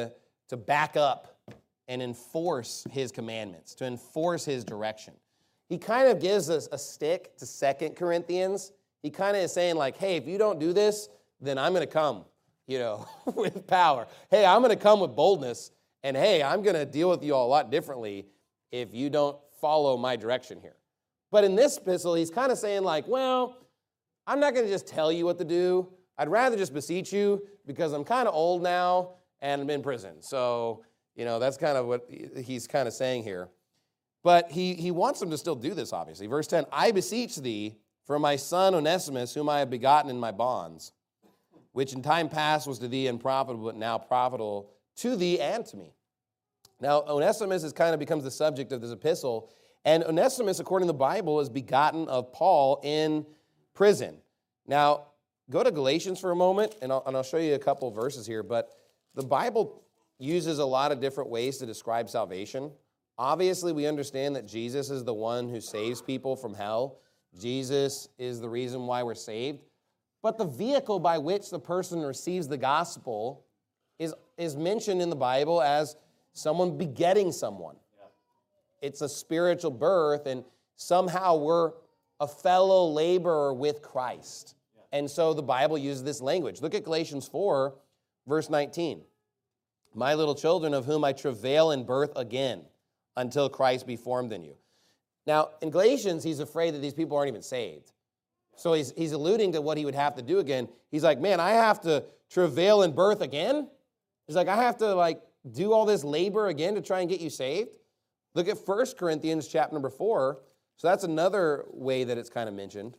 to back up and enforce his commandments, to enforce his direction. He kind of gives us a stick to Second Corinthians. He kind of is saying like, hey, if you don't do this, then I'm going to come, you know, with power. Hey, I'm going to come with boldness. And hey, I'm going to deal with you all a lot differently if you don't follow my direction here. But in this epistle, he's kind of saying like, well, I'm not going to just tell you what to do. I'd rather just beseech you because I'm kind of old now and I'm in prison. So, you know, that's kind of what he's kind of saying here. But he, he wants them to still do this, obviously. Verse ten, I beseech thee for my son Onesimus, whom I have begotten in my bonds, which in time past was to thee unprofitable, but now profitable to thee and to me. Now, Onesimus is kind of becomes the subject of this epistle. And Onesimus, according to the Bible, is begotten of Paul in prison. Now, go to Galatians for a moment, and I'll, and I'll show you a couple of verses here. But the Bible uses a lot of different ways to describe salvation. Obviously, we understand that Jesus is the one who saves people from hell. Jesus is the reason why we're saved. But the vehicle by which the person receives the gospel is, is mentioned in the Bible as someone begetting someone. Yeah. It's a spiritual birth, and somehow we're a fellow laborer with Christ. Yeah. And so the Bible uses this language. Look at Galatians four, verse nineteen. My little children, of whom I travail in birth again, until Christ be formed in you. Now, in Galatians, he's afraid that these people aren't even saved. So he's, he's alluding to what he would have to do again. He's like, man, I have to travail in birth again? He's like, I have to like do all this labor again to try and get you saved? Look at First Corinthians chapter number four. So that's another way that it's kind of mentioned.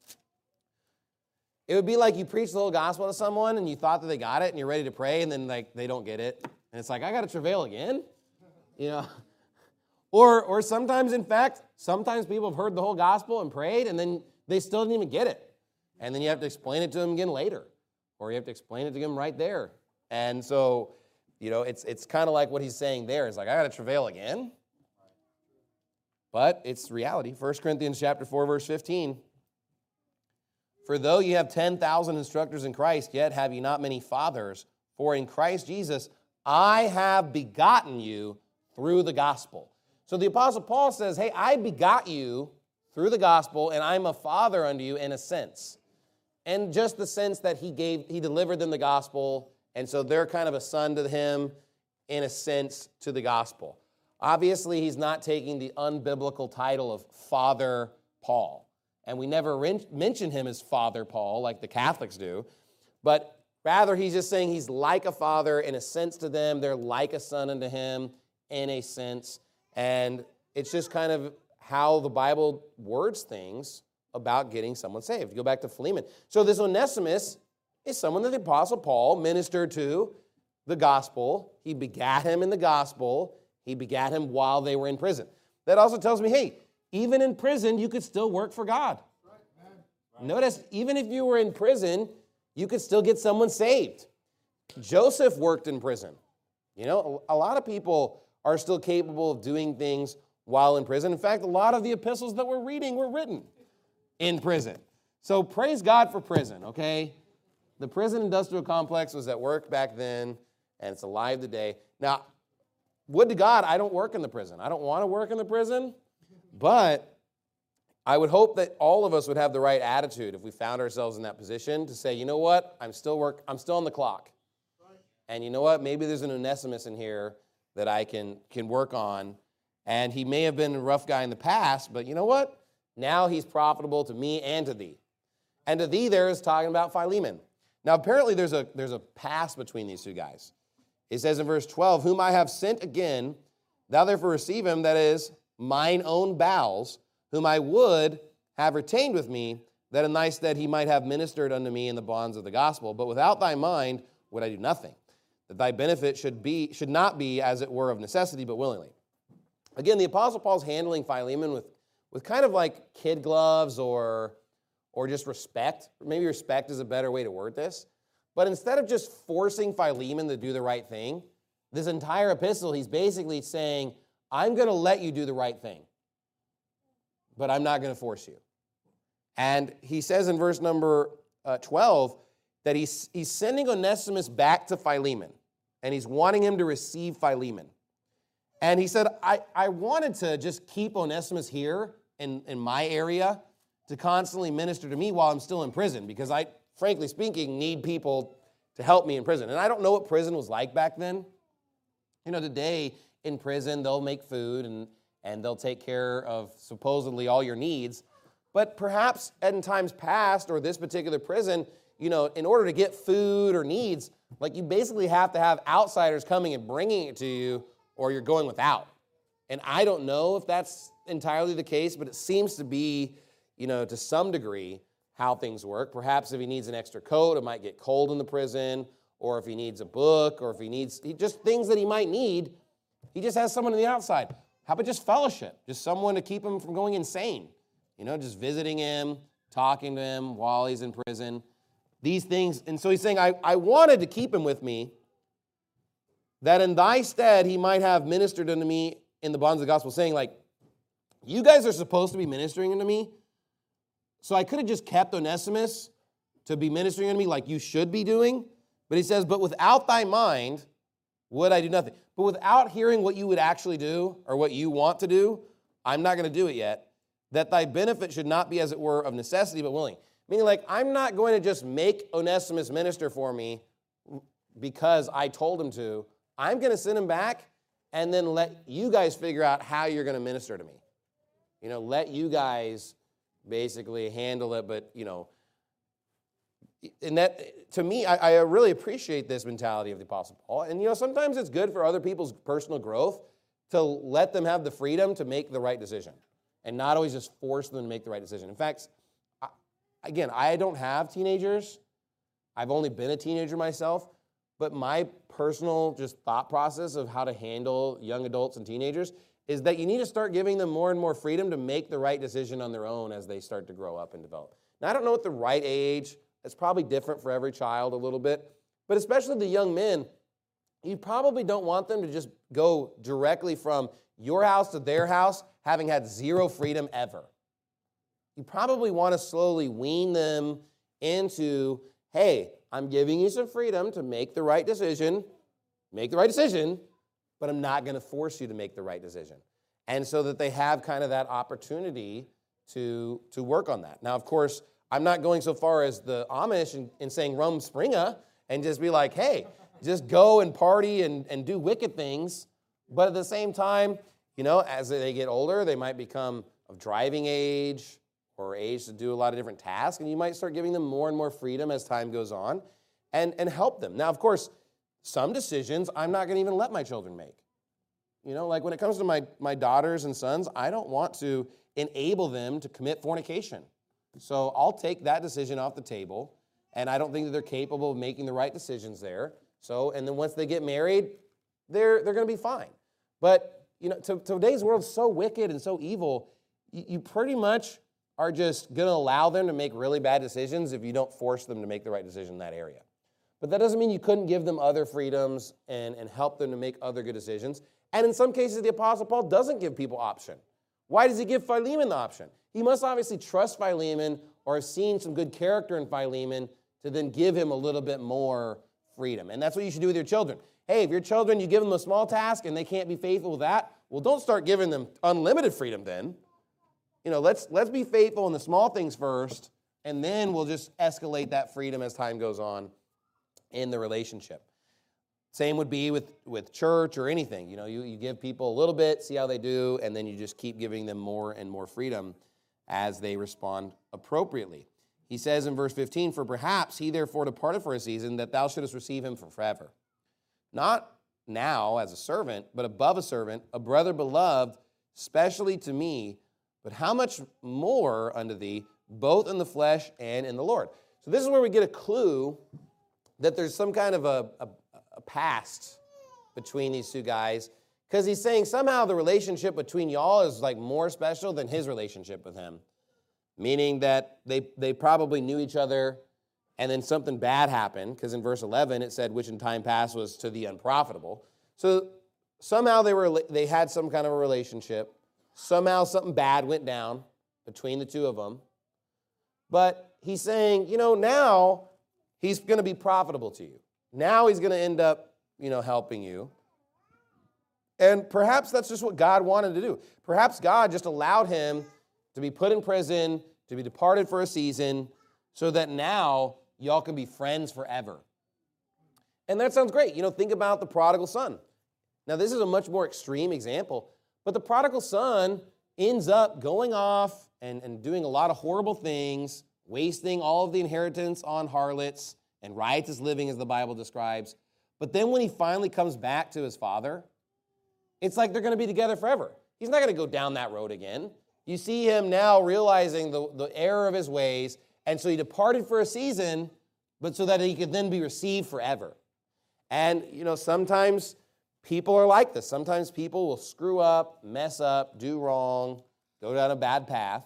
It would be like you preach the whole gospel to someone and you thought that they got it and you're ready to pray and then like they don't get it. And it's like, I got to travail again? You know? Or, or sometimes, in fact, sometimes people have heard the whole gospel and prayed, and then they still didn't even get it. And then you have to explain it to them again later. Or you have to explain it to them right there. And so, you know, it's it's kind of like what he's saying there. It's like, I got to travail again. But it's reality. First Corinthians chapter four, verse fifteen. For though you have ten thousand instructors in Christ, yet have ye not many fathers. For in Christ Jesus I have begotten you through the gospel. So the Apostle Paul says, hey, I begot you through the gospel, and I'm a father unto you in a sense. And just the sense that he gave, he delivered them the gospel, and so they're kind of a son to him in a sense to the gospel. Obviously, he's not taking the unbiblical title of Father Paul. And we never mention him as Father Paul like the Catholics do. But rather, he's just saying he's like a father in a sense to them. They're like a son unto him in a sense. And it's just kind of how the Bible words things about getting someone saved. You go back to Philemon. So this Onesimus is someone that the Apostle Paul ministered to the gospel. He begat him in the gospel. He begat him while they were in prison. That also tells me, hey, even in prison, you could still work for God. Right, man. Right. Notice, even if you were in prison, you could still get someone saved. Joseph worked in prison. You know, a lot of people are still capable of doing things while in prison. In fact, a lot of the epistles that we're reading were written in prison. So praise God for prison, okay? The prison industrial complex was at work back then, and it's alive today. Now, would to God, I don't work in the prison. I don't want to work in the prison, but I would hope that all of us would have the right attitude if we found ourselves in that position to say, you know what, I'm still work. I'm still on the clock. And you know what, maybe there's an Onesimus in here that I can, can work on. And he may have been a rough guy in the past, but you know what? Now he's profitable to me and to thee. And to thee there is talking about Philemon. Now apparently there's a, there's a past between these two guys. It says in verse twelve, whom I have sent again, thou therefore receive him, that is mine own bowels, whom I would have retained with me, that in thy stead he might have ministered unto me in the bonds of the gospel. But without thy mind would I do nothing. That thy benefit should be should not be, as it were, of necessity, but willingly. Again, the Apostle Paul's handling Philemon with, with kind of like kid gloves or, or just respect. Maybe respect is a better way to word this. But instead of just forcing Philemon to do the right thing, this entire epistle, he's basically saying, I'm going to let you do the right thing, but I'm not going to force you. And he says in verse number uh, twelve that he's, he's sending Onesimus back to Philemon. and he's wanting him to receive Philemon. And he said, I, I wanted to just keep Onesimus here in, in my area to constantly minister to me while I'm still in prison, because I, frankly speaking, need people to help me in prison. And I don't know what prison was like back then. You know, today in prison, they'll make food and, and they'll take care of supposedly all your needs. But perhaps in times past, or this particular prison, you know, in order to get food or needs, like you basically have to have outsiders coming and bringing it to you, or you're going without. And I don't know if that's entirely the case, but it seems to be, you know, to some degree how things work. Perhaps if he needs an extra coat, it might get cold in the prison, or if he needs a book, or if he needs he, just things that he might need, he just has someone on the outside. How about just fellowship? Just someone to keep him from going insane. You know, just visiting him, talking to him while he's in prison. These things, and so he's saying, I, I wanted to keep him with me, that in thy stead he might have ministered unto me in the bonds of the gospel, saying, like, you guys are supposed to be ministering unto me, so I could have just kept Onesimus to be ministering unto me like you should be doing. But he says, but without thy mind would I do nothing. But without hearing what you would actually do, or what you want to do, I'm not going to do it yet. That thy benefit should not be, as it were, of necessity, but willing. Meaning, like, I'm not going to just make Onesimus minister for me because I told him to. I'm going to send him back and then let you guys figure out how you're going to minister to me. You know, let you guys basically handle it, but, you know, and that, to me, I, I really appreciate this mentality of the Apostle Paul. And, you know, sometimes it's good for other people's personal growth to let them have the freedom to make the right decision and not always just force them to make the right decision. In fact, I, again, I don't have teenagers. I've only been a teenager myself. But my personal just thought process of how to handle young adults and teenagers is that you need to start giving them more and more freedom to make the right decision on their own as they start to grow up and develop. Now, I don't know what the right age, it's probably different for every child a little bit, but especially the young men, you probably don't want them to just go directly from your house to their house having had zero freedom ever. You probably want to slowly wean them into, hey, I'm giving you some freedom to make the right decision, make the right decision, but I'm not going to force you to make the right decision. And so that they have kind of that opportunity to, to work on that. Now, of course, I'm not going so far as the Amish and, and saying Rum Springa and just be like, hey, just go and party and, and do wicked things. But at the same time, you know, as they get older, they might become of driving age, or age to do a lot of different tasks, and you might start giving them more and more freedom as time goes on and, and help them. Now, of course, some decisions I'm not going to even let my children make. You know, like when it comes to my, my daughters and sons, I don't want to enable them to commit fornication. So I'll take that decision off the table, and I don't think that they're capable of making the right decisions there. So, and then once they get married, they're, they're going to be fine. But, you know, to, today's world's so wicked and so evil, you, you pretty much are just going to allow them to make really bad decisions if you don't force them to make the right decision in that area. But that doesn't mean you couldn't give them other freedoms and, and help them to make other good decisions. And in some cases, the Apostle Paul doesn't give people option. Why does he give Philemon the option? He must obviously trust Philemon or have seen some good character in Philemon to then give him a little bit more freedom. And that's what you should do with your children. Hey, if your children, you give them a small task and they can't be faithful with that, well, don't start giving them unlimited freedom then. You know, let's let's be faithful in the small things first, and then we'll just escalate that freedom as time goes on in the relationship. Same would be with, with church or anything. You know, you, you give people a little bit, see how they do, and then you just keep giving them more and more freedom as they respond appropriately. He says in verse fifteen, for perhaps he therefore departed for a season, that thou shouldest receive him for forever. Not now as a servant, but above a servant, a brother beloved, specially to me, but how much more unto thee, both in the flesh and in the Lord. So this is where we get a clue that there's some kind of a, a, a past between these two guys, because he's saying somehow the relationship between y'all is like more special than his relationship with him, meaning that they, they probably knew each other and then something bad happened, because in verse eleven it said, which in time past was to the unprofitable. So somehow they were they had some kind of a relationship. Somehow something bad went down between the two of them. But he's saying, you know, now he's going to be profitable to you. Now he's going to end up you know, helping you. And perhaps that's just what God wanted to do. Perhaps God just allowed him to be put in prison, to be departed for a season, so that now y'all can be friends forever. And that sounds great. You know, think about the prodigal son. Now, this is a much more extreme example, but the prodigal son ends up going off and, and doing a lot of horrible things, wasting all of the inheritance on harlots and riotous living, as the Bible describes. But then when he finally comes back to his father, it's like they're going to be together forever. He's not going to go down that road again. You see him now realizing the, the error of his ways, and so he departed for a season, but so that he could then be received forever. And, you know, sometimes people are like this. Sometimes people will screw up, mess up, do wrong, go down a bad path.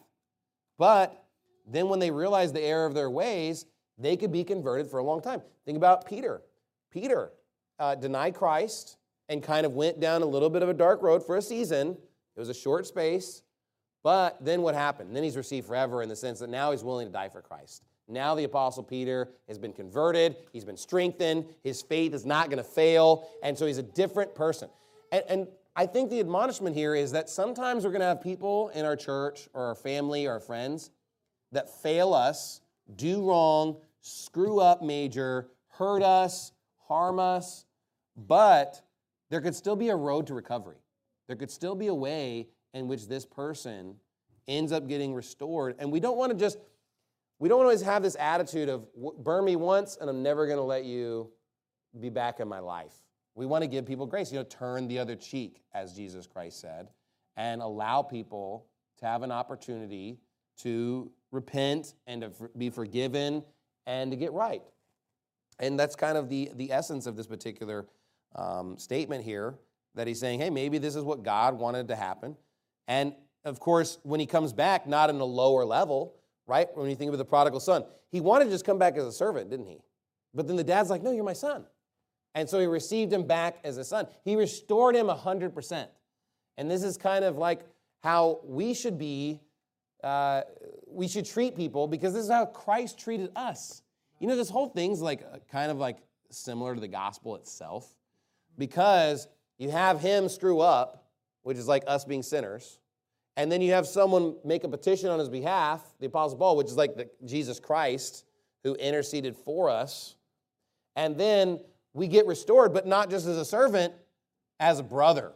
But then when they realize the error of their ways, they could be converted for a long time. Think about Peter. Peter uh, denied Christ and kind of went down a little bit of a dark road for a season. It was a short space. But then what happened? Then he's received forever in the sense that now he's willing to die for Christ. Now the Apostle Peter has been converted. He's been strengthened. His faith is not going to fail. And so he's a different person. And, and I think the admonishment here is that sometimes we're going to have people in our church or our family or our friends that fail us, do wrong, screw up major, hurt us, harm us. But there could still be a road to recovery. There could still be a way in which this person ends up getting restored. And we don't want to just... We don't always have this attitude of, burn me once and I'm never going to let you be back in my life. We want to give people grace, you know, turn the other cheek, as Jesus Christ said, and allow people to have an opportunity to repent and to be forgiven and to get right. And that's kind of the, the essence of this particular um, statement here, that he's saying, hey, maybe this is what God wanted to happen. And, of course, when he comes back, not in a lower level, right? When you think of the prodigal son, he wanted to just come back as a servant, didn't he? But then the dad's like, no, you're my son. And so he received him back as a son. He restored him one hundred percent. And this is kind of like how we should be, uh, we should treat people, because this is how Christ treated us. You know, this whole thing's like kind of like similar to the gospel itself, because you have him screw up, which is like us being sinners. And then you have someone make a petition on his behalf, the Apostle Paul, which is like the Jesus Christ, who interceded for us. And then we get restored, but not just as a servant, as a brother,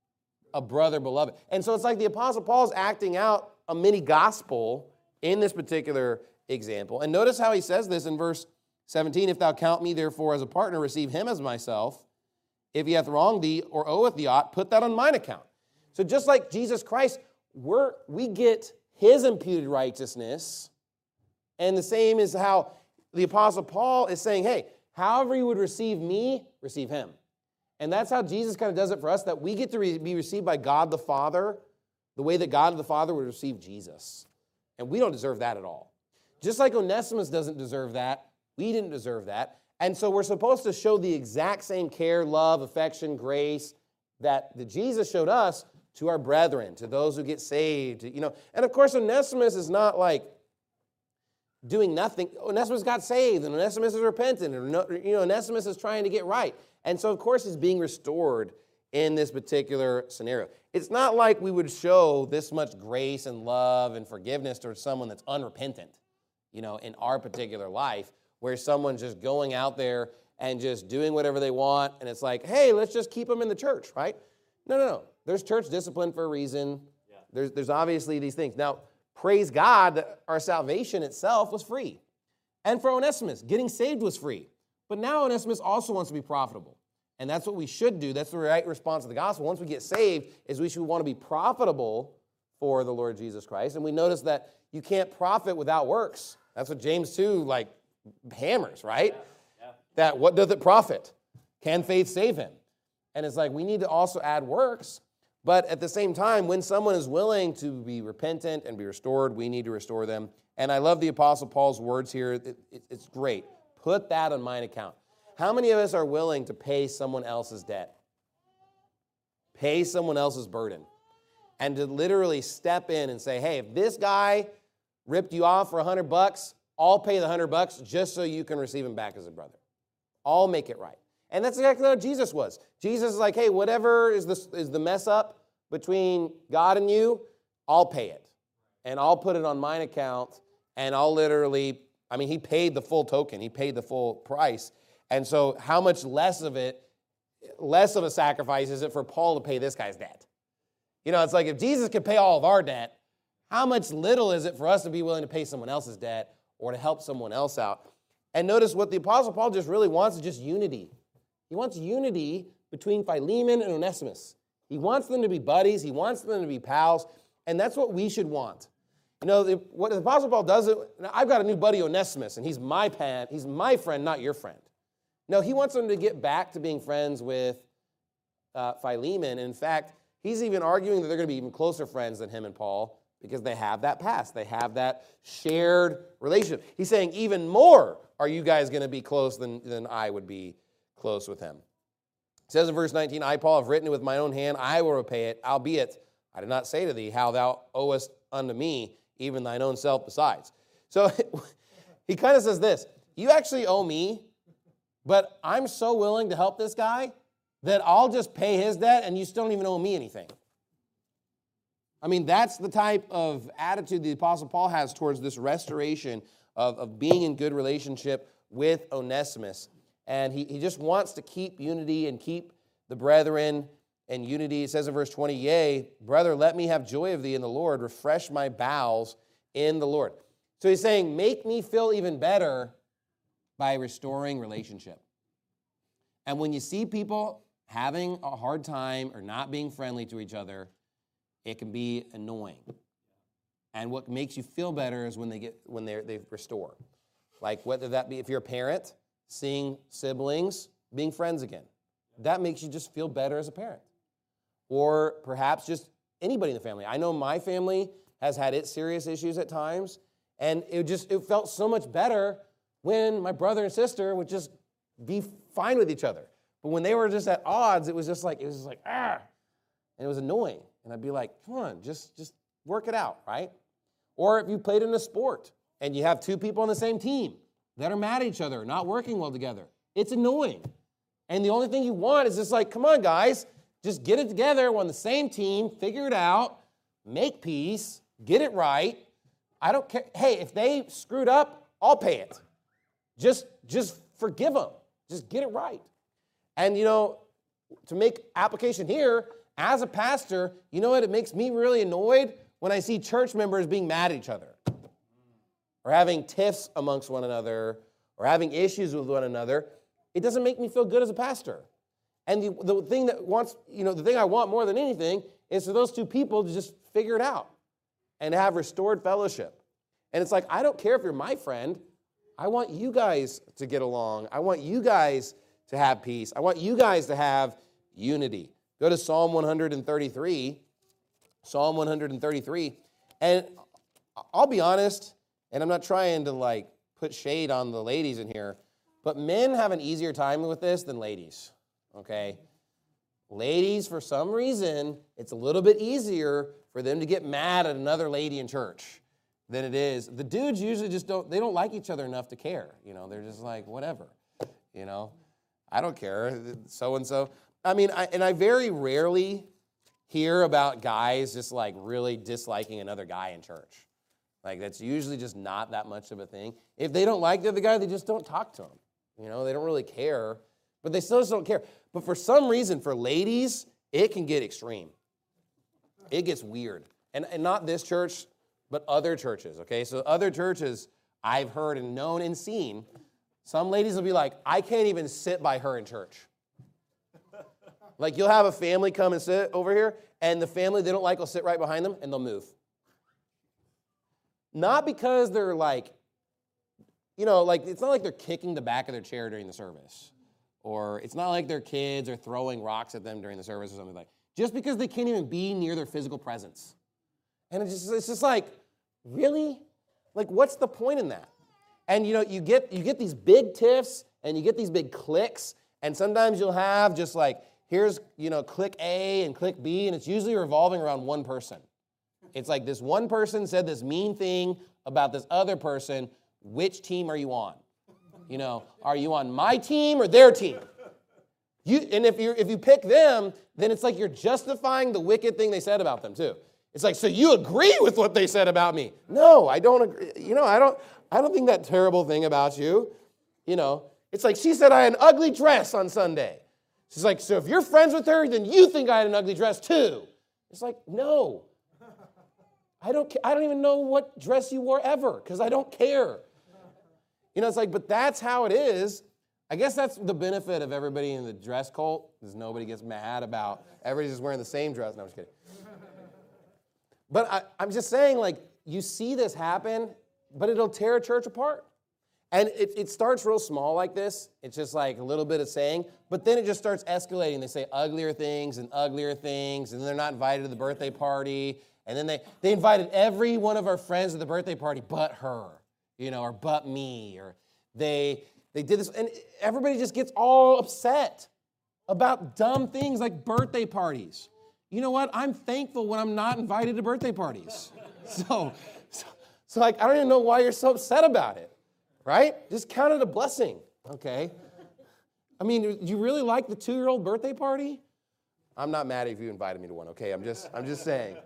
a brother beloved. And so it's like the Apostle Paul's acting out a mini gospel in this particular example. And notice how he says this in verse seventeen, if thou count me therefore as a partner, receive him as myself. If he hath wronged thee or oweth thee aught, put that on mine account. So just like Jesus Christ, We're, we get his imputed righteousness, and the same is how the Apostle Paul is saying, hey, however you would receive me, receive him. And that's how Jesus kind of does it for us, that we get to re- be received by God the Father the way that God the Father would receive Jesus. And we don't deserve that at all. Just like Onesimus doesn't deserve that, we didn't deserve that. And so we're supposed to show the exact same care, love, affection, grace that, that Jesus showed us to our brethren, to those who get saved, you know. And of course, Onesimus is not like doing nothing. Onesimus got saved, and Onesimus is repentant, and you know, Onesimus is trying to get right. And so, of course, he's being restored in this particular scenario. It's not like we would show this much grace and love and forgiveness towards someone that's unrepentant, you know, in our particular life, where someone's just going out there and just doing whatever they want, and it's like, hey, let's just keep them in the church, right? No, no, no. There's church discipline for a reason. Yeah. There's, there's obviously these things. Now, praise God that our salvation itself was free. And for Onesimus, getting saved was free. But now Onesimus also wants to be profitable. And that's what we should do. That's the right response to the gospel. Once we get saved, is we should want to be profitable for the Lord Jesus Christ. And we notice that you can't profit without works. That's what James two, like, hammers, right? Yeah. Yeah. That what doth it profit? Can faith save him? And it's like we need to also add works. But at the same time, when someone is willing to be repentant and be restored, we need to restore them. And I love the Apostle Paul's words here. It, it, it's great. Put that on mine account. How many of us are willing to pay someone else's debt? Pay someone else's burden. And to literally step in and say, hey, if this guy ripped you off for a hundred bucks, I'll pay the hundred bucks just so you can receive him back as a brother. I'll make it right. And that's exactly how Jesus was. Jesus is like, hey, whatever is the, is the mess up between God and you, I'll pay it. And I'll put it on mine account, and I'll literally, I mean, he paid the full token. He paid the full price. And so how much less of it, less of a sacrifice is it for Paul to pay this guy's debt? You know, it's like if Jesus could pay all of our debt, how much little is it for us to be willing to pay someone else's debt or to help someone else out? And notice what the Apostle Paul just really wants is just unity. He wants unity between Philemon and Onesimus. He wants them to be buddies. He wants them to be pals. And that's what we should want. You know, the, what the Apostle Paul does, it, I've got a new buddy, Onesimus, and he's my pan, he's my friend, not your friend. No, he wants them to get back to being friends with uh, Philemon. In fact, he's even arguing that they're going to be even closer friends than him and Paul because they have that past. They have that shared relationship. He's saying even more are you guys going to be close than, than I would be close with him. It says in verse nineteen, I, Paul, have written it with my own hand. I will repay it, albeit I did not say to thee how thou owest unto me, even thine own self besides. So he kind of says this, you actually owe me, but I'm so willing to help this guy that I'll just pay his debt and you still don't even owe me anything. I mean, that's the type of attitude the Apostle Paul has towards this restoration of, of being in good relationship with Onesimus. And he, he just wants to keep unity and keep the brethren in unity. It says in verse twenty, yea, brother, let me have joy of thee in the Lord. Refresh my bowels in the Lord. So he's saying, make me feel even better by restoring relationship. And when you see people having a hard time or not being friendly to each other, it can be annoying. And what makes you feel better is when they get when they they restore. Like whether that be if you're a parent, seeing siblings being friends again. That makes you just feel better as a parent. Or perhaps just anybody in the family. I know my family has had its serious issues at times, and it just it felt so much better when my brother and sister would just be fine with each other. But when they were just at odds, it was just like, it was just like, ah, and it was annoying. And I'd be like, come on, just, just work it out, right? Or if you played in a sport and you have two people on the same team that are mad at each other, not working well together, it's annoying. And the only thing you want is just like, come on, guys, just get it together. We're on the same team, figure it out, make peace, get it right. I don't care. Hey, if they screwed up, I'll pay it. Just, just forgive them. Just get it right. And, you know, to make application here, as a pastor, you know what? It makes me really annoyed when I see church members being mad at each other or having tiffs amongst one another or having issues with one another. It doesn't make me feel good as a pastor. And the, the thing that wants, you know, the thing I want more than anything is for those two people to just figure it out and have restored fellowship. And it's like, I don't care if you're my friend. I want you guys to get along. I want you guys to have peace. I want you guys to have unity. Go to Psalm one thirty-three. Psalm one thirty-three. And I'll be honest, and I'm not trying to like put shade on the ladies in here, but men have an easier time with this than ladies, okay? Ladies, for some reason, it's a little bit easier for them to get mad at another lady in church than it is. The dudes usually just don't, they don't like each other enough to care. You know, they're just like, whatever, you know, I don't care, so-and-so. I mean, I, and I very rarely hear about guys just like really disliking another guy in church. Like that's usually just not that much of a thing. If they don't like the other guy, they just don't talk to him. You know, they don't really care, but they still just don't care. But for some reason, for ladies, it can get extreme. It gets weird. And, and not this church, but other churches, okay? So other churches I've heard and known and seen, some ladies will be like, I can't even sit by her in church. Like you'll have a family come and sit over here, and the family they don't like will sit right behind them, and they'll move. Not because they're like, you know, like it's not like they're kicking the back of their chair during the service. Or it's not like their kids are throwing rocks at them during the service or something like that. Just because they can't even be near their physical presence. And it's just, it's just like, really? Like, what's the point in that? And, you know, you get you get these big tiffs and you get these big clicks. And sometimes you'll have just like, here's, you know, click A and click B. And it's usually revolving around one person. It's like this one person said this mean thing about this other person. Which team are you on? You know, are you on my team or their team? You, and if you if you pick them, then it's like you're justifying the wicked thing they said about them too. It's like, so you agree with what they said about me? No, I don't agree. You know, I don't I don't think that terrible thing about you. You know, it's like she said I had an ugly dress on Sunday. She's like, so if you're friends with her, then you think I had an ugly dress too. It's like, no. I don't I don't even know what dress you wore ever because I don't care. You know, it's like, but that's how it is. I guess that's the benefit of everybody in the dress cult, is nobody gets mad about everybody's just wearing the same dress. No, I'm just kidding. But I, I'm just saying, like, you see this happen, but it'll tear a church apart. And it, it starts real small like this. It's just like a little bit of saying, but then it just starts escalating. They say uglier things and uglier things, and then they're not invited to the birthday party. And then they, they invited every one of our friends to the birthday party but her, you know, or but me, or they... They did this, and everybody just gets all upset about dumb things like birthday parties. You know what? I'm thankful when I'm not invited to birthday parties. So, so, so like, I don't even know why you're so upset about it, right? Just count it a blessing, okay? I mean, do you really like the two-year-old birthday party? I'm not mad if you invited me to one, okay? I'm just, I'm just saying.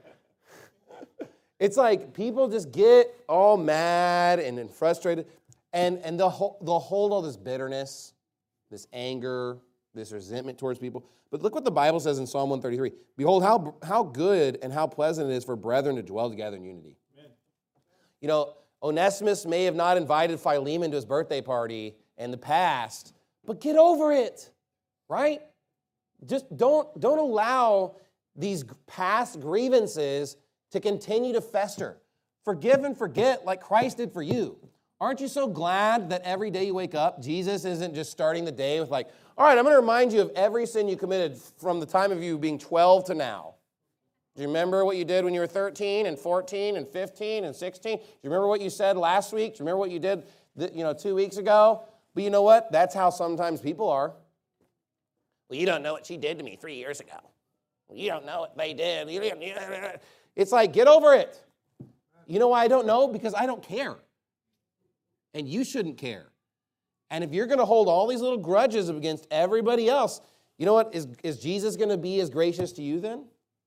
It's like people just get all mad and, and frustrated. And, and they'll, hold, they'll hold all this bitterness, this anger, this resentment towards people. But look what the Bible says in Psalm one thirty-three. Behold, how, how good and how pleasant it is for brethren to dwell together in unity. Amen. You know, Onesimus may have not invited Philemon to his birthday party in the past, but get over it, right? Just don't, don't allow these past grievances to continue to fester. Forgive and forget like Christ did for you. Aren't you so glad that every day you wake up, Jesus isn't just starting the day with like, all right, I'm going to remind you of every sin you committed from the time of you being twelve to now. Do you remember what you did when you were thirteen and fourteen and fifteen and sixteen? Do you remember what you said last week? Do you remember what you did you know, two weeks ago? But you know what? That's how sometimes people are. Well, you don't know what she did to me three years ago. Well, you don't know what they did. It's like, get over it. You know why I don't know? Because I don't care. And you shouldn't care. And if you're going to hold all these little grudges against everybody else, you know what? Is, is Jesus going to be as gracious to you then?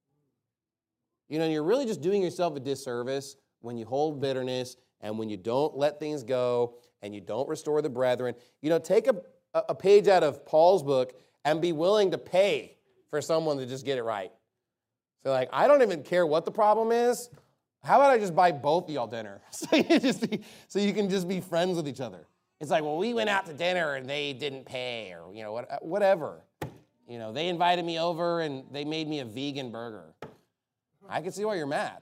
You know, you're really just doing yourself a disservice when you hold bitterness and when you don't let things go and you don't restore the brethren. You know, take a, a page out of Paul's book and be willing to pay for someone to just get it right. So like, I don't even care what the problem is. How about I just buy both of y'all dinner so you, just be, so you can just be friends with each other? It's like, well, we went out to dinner and they didn't pay, or, you know, what, whatever. You know, they invited me over and they made me a vegan burger. I can see why you're mad.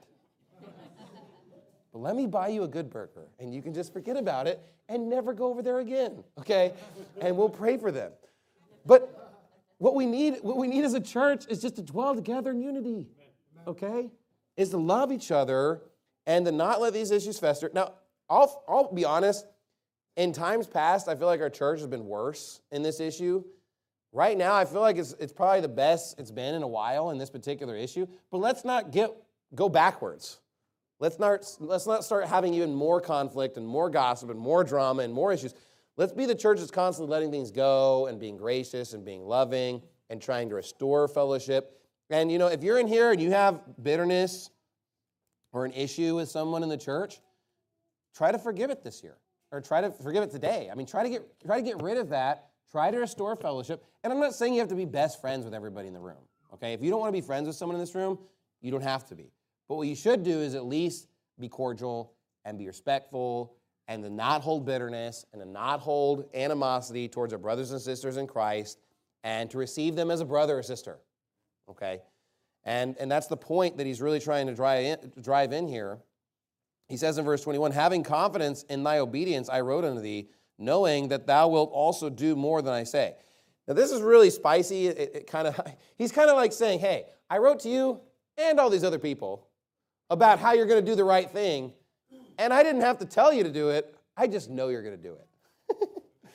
But let me buy you a good burger, and you can just forget about it and never go over there again, okay? And we'll pray for them. But what we need, what we need as a church is just to dwell together in unity, okay? Is to love each other and to not let these issues fester. Now, I'll, I'll be honest, in times past, I feel like our church has been worse in this issue. Right now, I feel like it's, it's probably the best it's been in a while in this particular issue. But let's not get go backwards. Let's not, let's not start having even more conflict and more gossip and more drama and more issues. Let's be the church that's constantly letting things go and being gracious and being loving and trying to restore fellowship. And, you know, if you're in here and you have bitterness or an issue with someone in the church, try to forgive it this year, or try to forgive it today. I mean, try to get try to get rid of that. Try to restore fellowship. And I'm not saying you have to be best friends with everybody in the room, okay? If you don't want to be friends with someone in this room, you don't have to be. But what you should do is at least be cordial and be respectful and to not hold bitterness and to not hold animosity towards our brothers and sisters in Christ and to receive them as a brother or sister. Okay, and, and that's the point that he's really trying to drive in, drive in here. He says in verse twenty-one, having confidence in thy obedience, I wrote unto thee, knowing that thou wilt also do more than I say. Now this is really spicy. It, it kind of he's kind of like saying, hey, I wrote to you and all these other people about how you're going to do the right thing, and I didn't have to tell you to do it. I just know you're going to do it.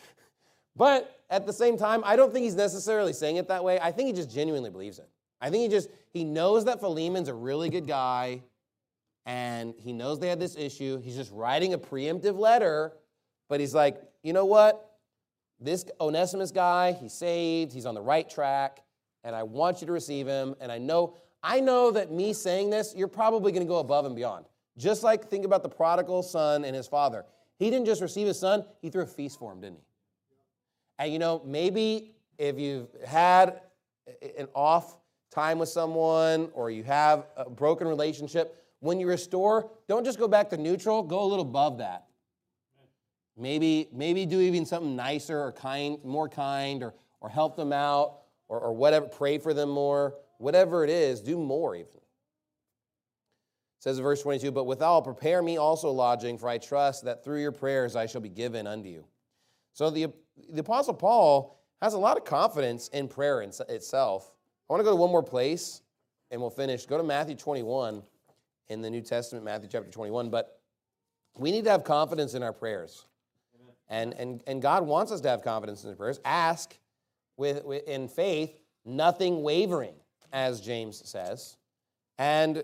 But at the same time, I don't think he's necessarily saying it that way. I think he just genuinely believes it. I think he just, he knows that Philemon's a really good guy, and he knows they had this issue. He's just writing a preemptive letter, but he's like, you know what? this Onesimus guy, he's saved, he's on the right track, and I want you to receive him. And I know, I know that me saying this, you're probably going to go above and beyond. Just like think about the prodigal son and his father. He didn't just receive his son, he threw a feast for him, didn't he? And you know, maybe if you've had an off time with someone or you have a broken relationship, when you restore, don't just go back to neutral, go a little above that. Maybe, maybe do even something nicer or kind, more kind, or, or help them out, or, or whatever, pray for them more. Whatever it is, do more even. It says in verse twenty-two, but withal prepare me also lodging, for I trust that through your prayers I shall be given unto you. So the, the Apostle Paul has a lot of confidence in prayer in itself. I want to go to one more place, and we'll finish. Go to Matthew twenty-one in the New Testament, Matthew chapter twenty-one. But we need to have confidence in our prayers. And, and, and God wants us to have confidence in our prayers. Ask with, with in faith, nothing wavering, as James says. And,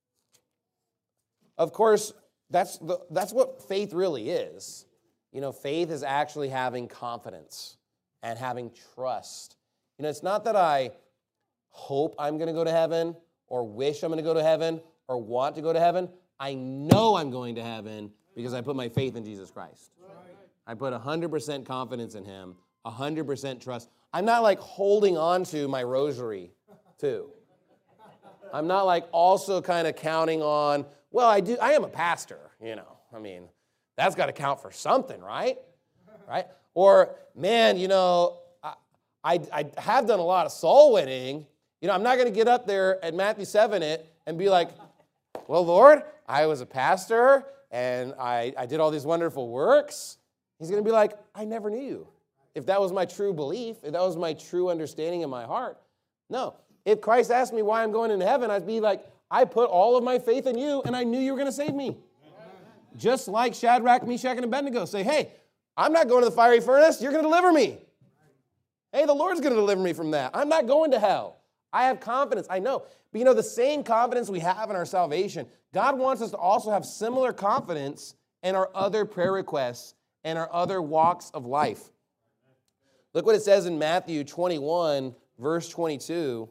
of course, that's the, that's what faith really is. You know, faith is actually having confidence and having trust. You know, it's not that I hope I'm going to go to heaven or wish I'm going to go to heaven or want to go to heaven. I know I'm going to heaven because I put my faith in Jesus Christ. I put one hundred percent confidence in him, one hundred percent trust. I'm not like holding on to my rosary, too. I'm not like also kind of counting on, well, I do. I am a pastor, you know. I mean, that's got to count for something, right? Right? Or, man, you know, I, I, I have done a lot of soul winning. You know, I'm not going to get up there at Matthew seven it and be like, well, Lord, I was a pastor and I, I did all these wonderful works. He's going to be like, I never knew you. If that was my true belief, if that was my true understanding in my heart. No. If Christ asked me why I'm going into heaven, I'd be like, I put all of my faith in you, and I knew you were going to save me. Amen. Just like Shadrach, Meshach, and Abednego say, hey, I'm not going to the fiery furnace. You're going to deliver me. Hey, the Lord's going to deliver me from that. I'm not going to hell. I have confidence. I know. But you know, the same confidence we have in our salvation, God wants us to also have similar confidence in our other prayer requests and our other walks of life. Look what it says in Matthew twenty-one, verse twenty-two.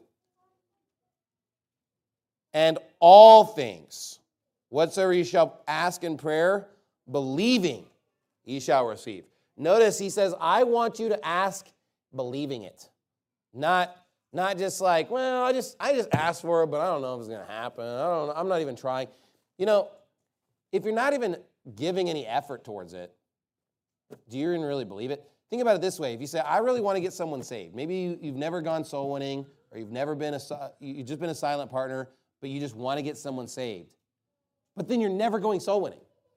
And all things, whatsoever ye shall ask in prayer, believing, ye shall receive. Notice he says, I want you to ask believing it. Not, not just like, well, I just I just asked for it, but I don't know if it's going to happen. I don't know. I'm not even trying. You know, if you're not even giving any effort towards it, do you even really believe it? Think about it this way. If you say, I really want to get someone saved. Maybe you, you've never gone soul winning, or you've never been a, you've just been a silent partner, but you just want to get someone saved. But then you're never going soul winning.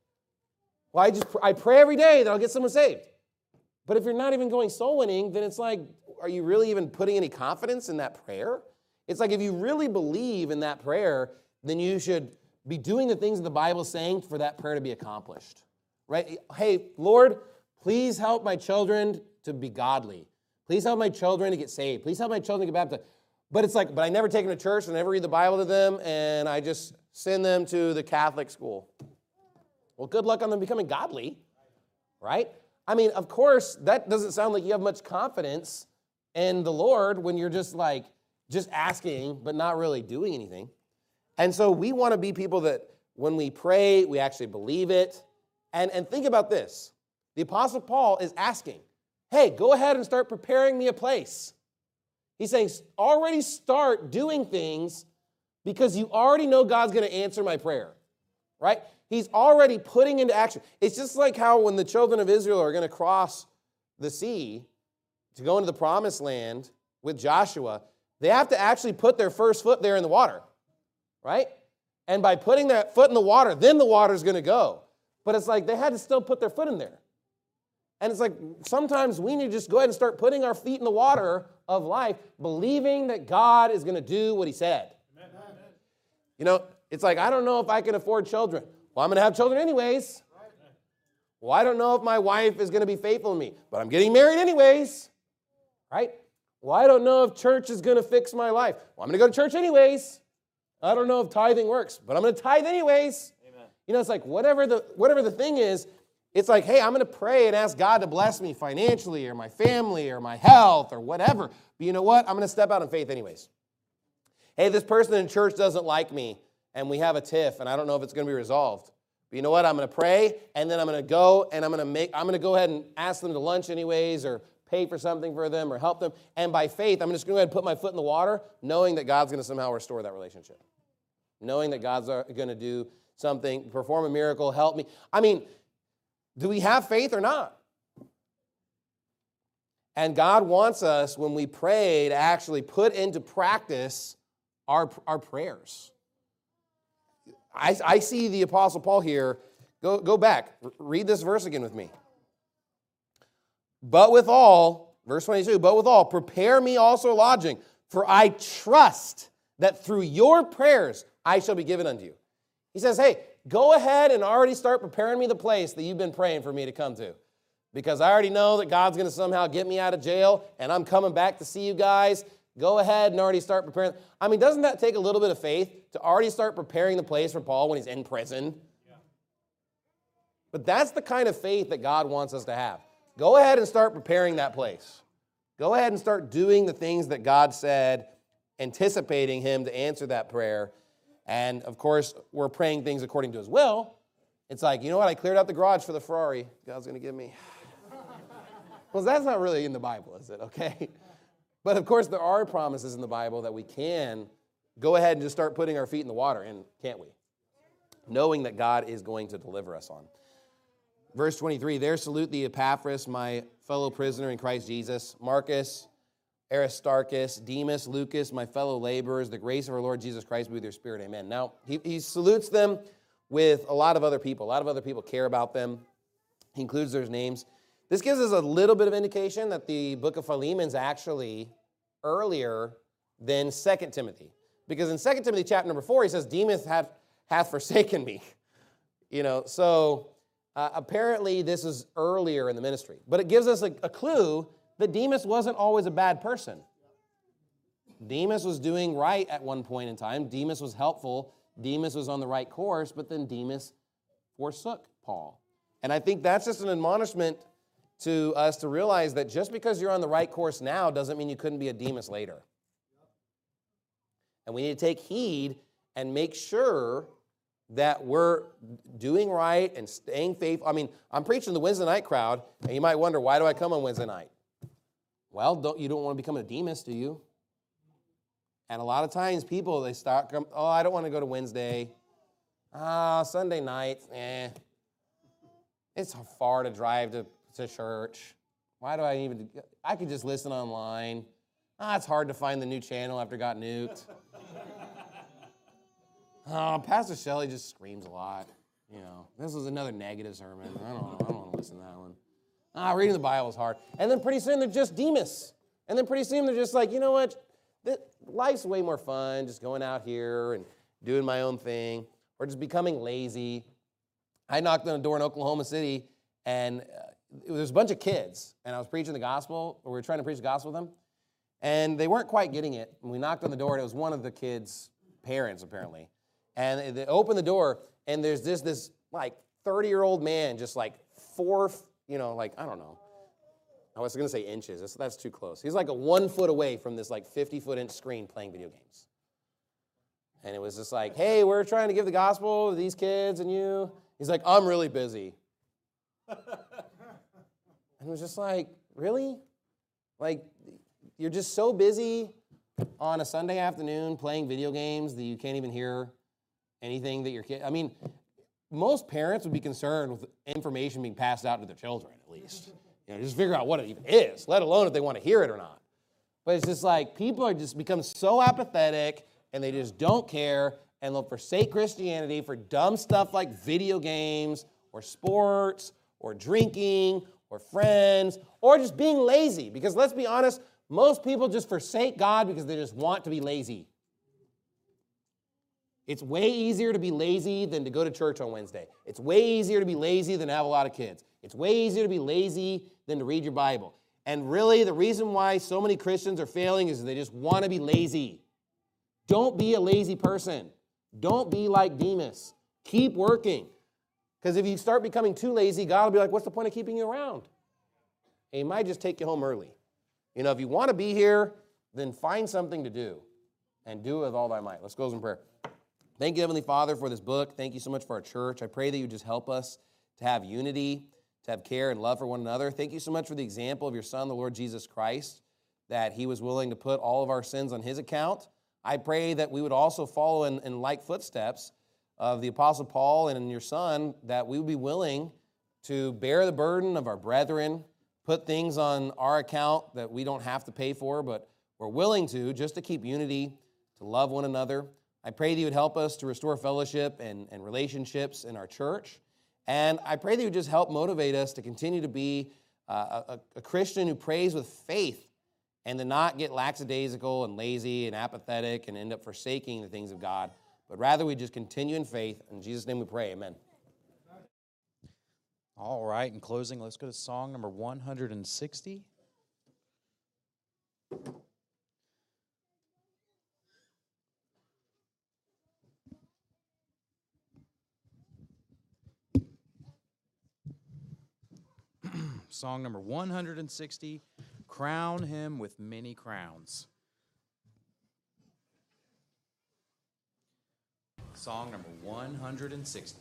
Well, I just I pray every day that I'll get someone saved. But if you're not even going soul winning, then it's like, are you really even putting any confidence in that prayer? It's like if you really believe in that prayer, then you should be doing the things the Bible is saying for that prayer to be accomplished. Right? Hey, Lord, please help my children to be godly. Please help my children to get saved. Please help my children to get baptized. But it's like, but I never take them to church, I never read the Bible to them, and I just send them to the Catholic school. Well, good luck on them becoming godly, right? I mean, of course, that doesn't sound like you have much confidence in the Lord when you're just like, just asking, but not really doing anything. And so we want to be people that when we pray, we actually believe it. And, and think about this. The Apostle Paul is asking, hey, go ahead and start preparing me a place. He's saying, already start doing things because you already know God's going to answer my prayer, right? He's already putting into action. It's just like how when the children of Israel are going to cross the sea to go into the promised land with Joshua, they have to actually put their first foot there in the water, right? And by putting that foot in the water, then the water's going to go. But it's like they had to still put their foot in there. And it's like sometimes we need to just go ahead and start putting our feet in the water of life, believing that God is going to do what he said. Amen. You know, it's like, I don't know if I can afford children. Well, I'm going to have children anyways. Well, I don't know if my wife is going to be faithful to me, but I'm getting married anyways. Right? Well, I don't know if church is going to fix my life. Well, I'm going to go to church anyways. I don't know if tithing works, but I'm going to tithe anyways. Amen. You know, it's like whatever the whatever the thing is, It's like, hey, I'm going to pray and ask God to bless me financially or my family or my health or whatever. But you know what? I'm going to step out in faith anyways. Hey, this person in church doesn't like me and we have a tiff and I don't know if it's going to be resolved. But you know what? I'm going to pray and then I'm going to go and I'm going to make, I'm going to go ahead and ask them to lunch anyways or pay for something for them or help them. And by faith, I'm just going to go ahead and put my foot in the water knowing that God's going to somehow restore that relationship. Knowing that God's going to do something, perform a miracle, help me. I mean, do we have faith or not? And God wants us, when we pray, to actually put into practice our, our prayers. I, I see the Apostle Paul here. Go, go back. Read this verse again with me. But withal, verse twenty-two, but withal, prepare me also lodging, for I trust that through your prayers I shall be given unto you. He says, hey, go ahead and already start preparing me the place that you've been praying for me to come to. Because I already know that God's going to somehow get me out of jail, and I'm coming back to see you guys. Go ahead and already start preparing. I mean, doesn't that take a little bit of faith to already start preparing the place for Paul when he's in prison? Yeah. But that's the kind of faith that God wants us to have. Go ahead and start preparing that place. Go ahead and start doing the things that God said, anticipating him to answer that prayer. And, of course, we're praying things according to his will. It's like, you know what? I cleared out the garage for the Ferrari God's going to give me. Well, that's not really in the Bible, is it? Okay. But, of course, there are promises in the Bible that we can go ahead and just start putting our feet in the water, and can't we? Knowing that God is going to deliver us on. Verse twenty-three, there salute thee Epaphras, my fellow prisoner in Christ Jesus, Marcus, Aristarchus, Demas, Lucas, my fellow laborers, the grace of our Lord Jesus Christ be with your spirit, amen. Now, he, he salutes them with a lot of other people. A lot of other people care about them. He includes their names. This gives us a little bit of indication that the book of Philemon is actually earlier than Second Timothy. Because in Second Timothy chapter number four, he says, Demas hath, hath forsaken me. You know, so uh, apparently this is earlier in the ministry. But it gives us a, a clue that Demas wasn't always a bad person. Demas was doing right at one point in time. Demas was helpful. Demas was on the right course, but then Demas forsook Paul. And I think that's just an admonishment to us to realize that just because you're on the right course now doesn't mean you couldn't be a Demas later. And we need to take heed and make sure that we're doing right and staying faithful. I mean, I'm preaching to the Wednesday night crowd, and you might wonder, why do I come on Wednesday night? Well, don't, you don't want to become a Demas, do you? And a lot of times people, they start, oh, I don't want to go to Wednesday. Ah, Sunday night, eh. It's far to drive to, to church. Why do I even, I could just listen online. Ah, it's hard to find the new channel after it got nuked. Oh, Pastor Shelley just screams a lot. You know, this was another negative sermon. I don't know. I don't want to listen to that one. Ah, reading the Bible is hard. And then pretty soon they're just Demas. And then pretty soon they're just like, you know what? This, life's way more fun just going out here and doing my own thing or just becoming lazy. I knocked on a door in Oklahoma City, and uh, there was a bunch of kids, and I was preaching the gospel, or we were trying to preach the gospel with them, and they weren't quite getting it. And we knocked on the door, and it was one of the kids' parents, apparently. And they opened the door, and there's this, this like, thirty-year-old man, just like four, you know, like, I don't know. I was going to say inches. That's, that's too close. He's like a one foot away from this, like, fifty-foot inch screen playing video games. And it was just like, hey, we're trying to give the gospel to these kids and you. He's like, I'm really busy. And it was just like, really? Like, you're just so busy on a Sunday afternoon playing video games that you can't even hear anything that your kid... I mean, most parents would be concerned with information being passed out to their children, at least. You know, just figure out what it even is, let alone if they want to hear it or not. But it's just like, people are just become so apathetic, and they just don't care, and they'll forsake Christianity for dumb stuff like video games or sports or drinking or friends or just being lazy. Because let's be honest, most people just forsake God because they just want to be lazy. It's way easier to be lazy than to go to church on Wednesday. It's way easier to be lazy than to have a lot of kids. It's way easier to be lazy than to read your Bible. And really, the reason why so many Christians are failing is they just want to be lazy. Don't be a lazy person. Don't be like Demas. Keep working. Because if you start becoming too lazy, God will be like, what's the point of keeping you around? And he might just take you home early. You know, if you want to be here, then find something to do and do it with all thy might. Let's close in prayer. Thank you, Heavenly Father, for this book. Thank you so much for our church. I pray that you just help us to have unity, to have care and love for one another. Thank you so much for the example of your Son, the Lord Jesus Christ, that he was willing to put all of our sins on his account. I pray that we would also follow in, in like footsteps of the Apostle Paul and in your Son, that we would be willing to bear the burden of our brethren, put things on our account that we don't have to pay for, but we're willing to, just to keep unity, to love one another. I pray that you would help us to restore fellowship and, and relationships in our church. And I pray that you would just help motivate us to continue to be uh, a, a Christian who prays with faith and to not get lackadaisical and lazy and apathetic and end up forsaking the things of God, but rather we just continue in faith. In Jesus' name we pray, amen. All right, in closing, let's go to song number one hundred sixty. Song number one hundred sixty, Crown Him with Many Crowns. Song number one hundred sixty.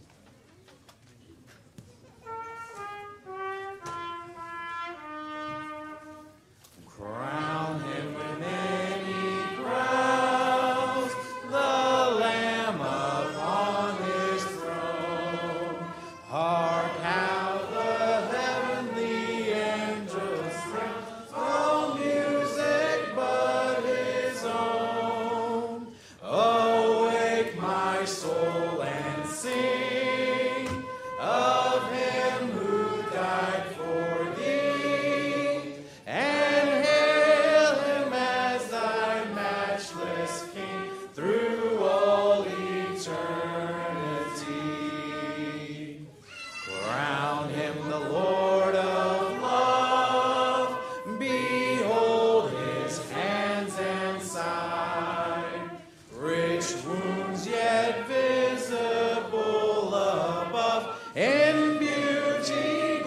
Crown him with many crowns, the Lamb upon his throne. Hark how the heavenly angels sing, no music but his own. Awake my soul and sing of him who died for thee, and hail him as thy matchless King through all eternity. Crown him the Lord of love, behold his hands and side, rich wounds yet visible above, in beauty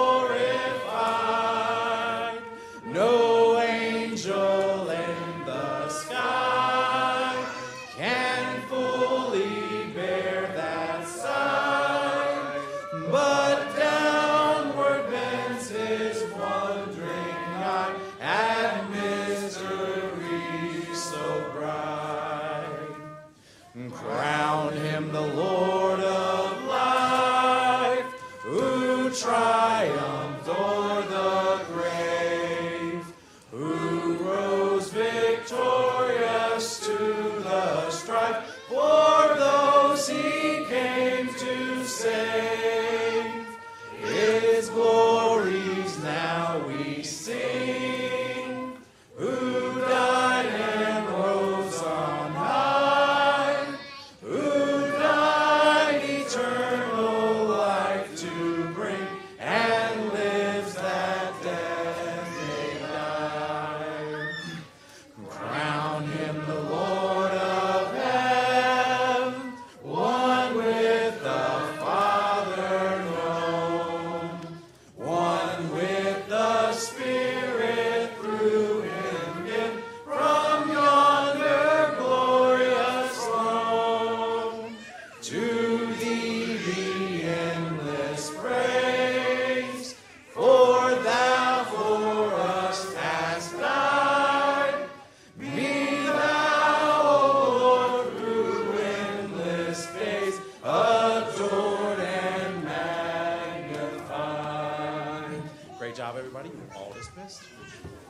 glorified. No angel in the sky can fully bear that sight, but downward bends his wondering eye at misery so bright. Crown him the Lord of life, who triumphed o'er the grave, who rose victorious to the strife for those he came to save. His glories now we sing, who died and rose on high, who died eternal life to bring, and lives that death may die. Crown him the Lord of heaven, one with the Father known, one with the Spirit through him given from yonder glorious throne. To thee be endless praise, for thou for us hast died. Be thou, O Lord, through endless days, adored and magnified. Great job, everybody. You're all dismissed.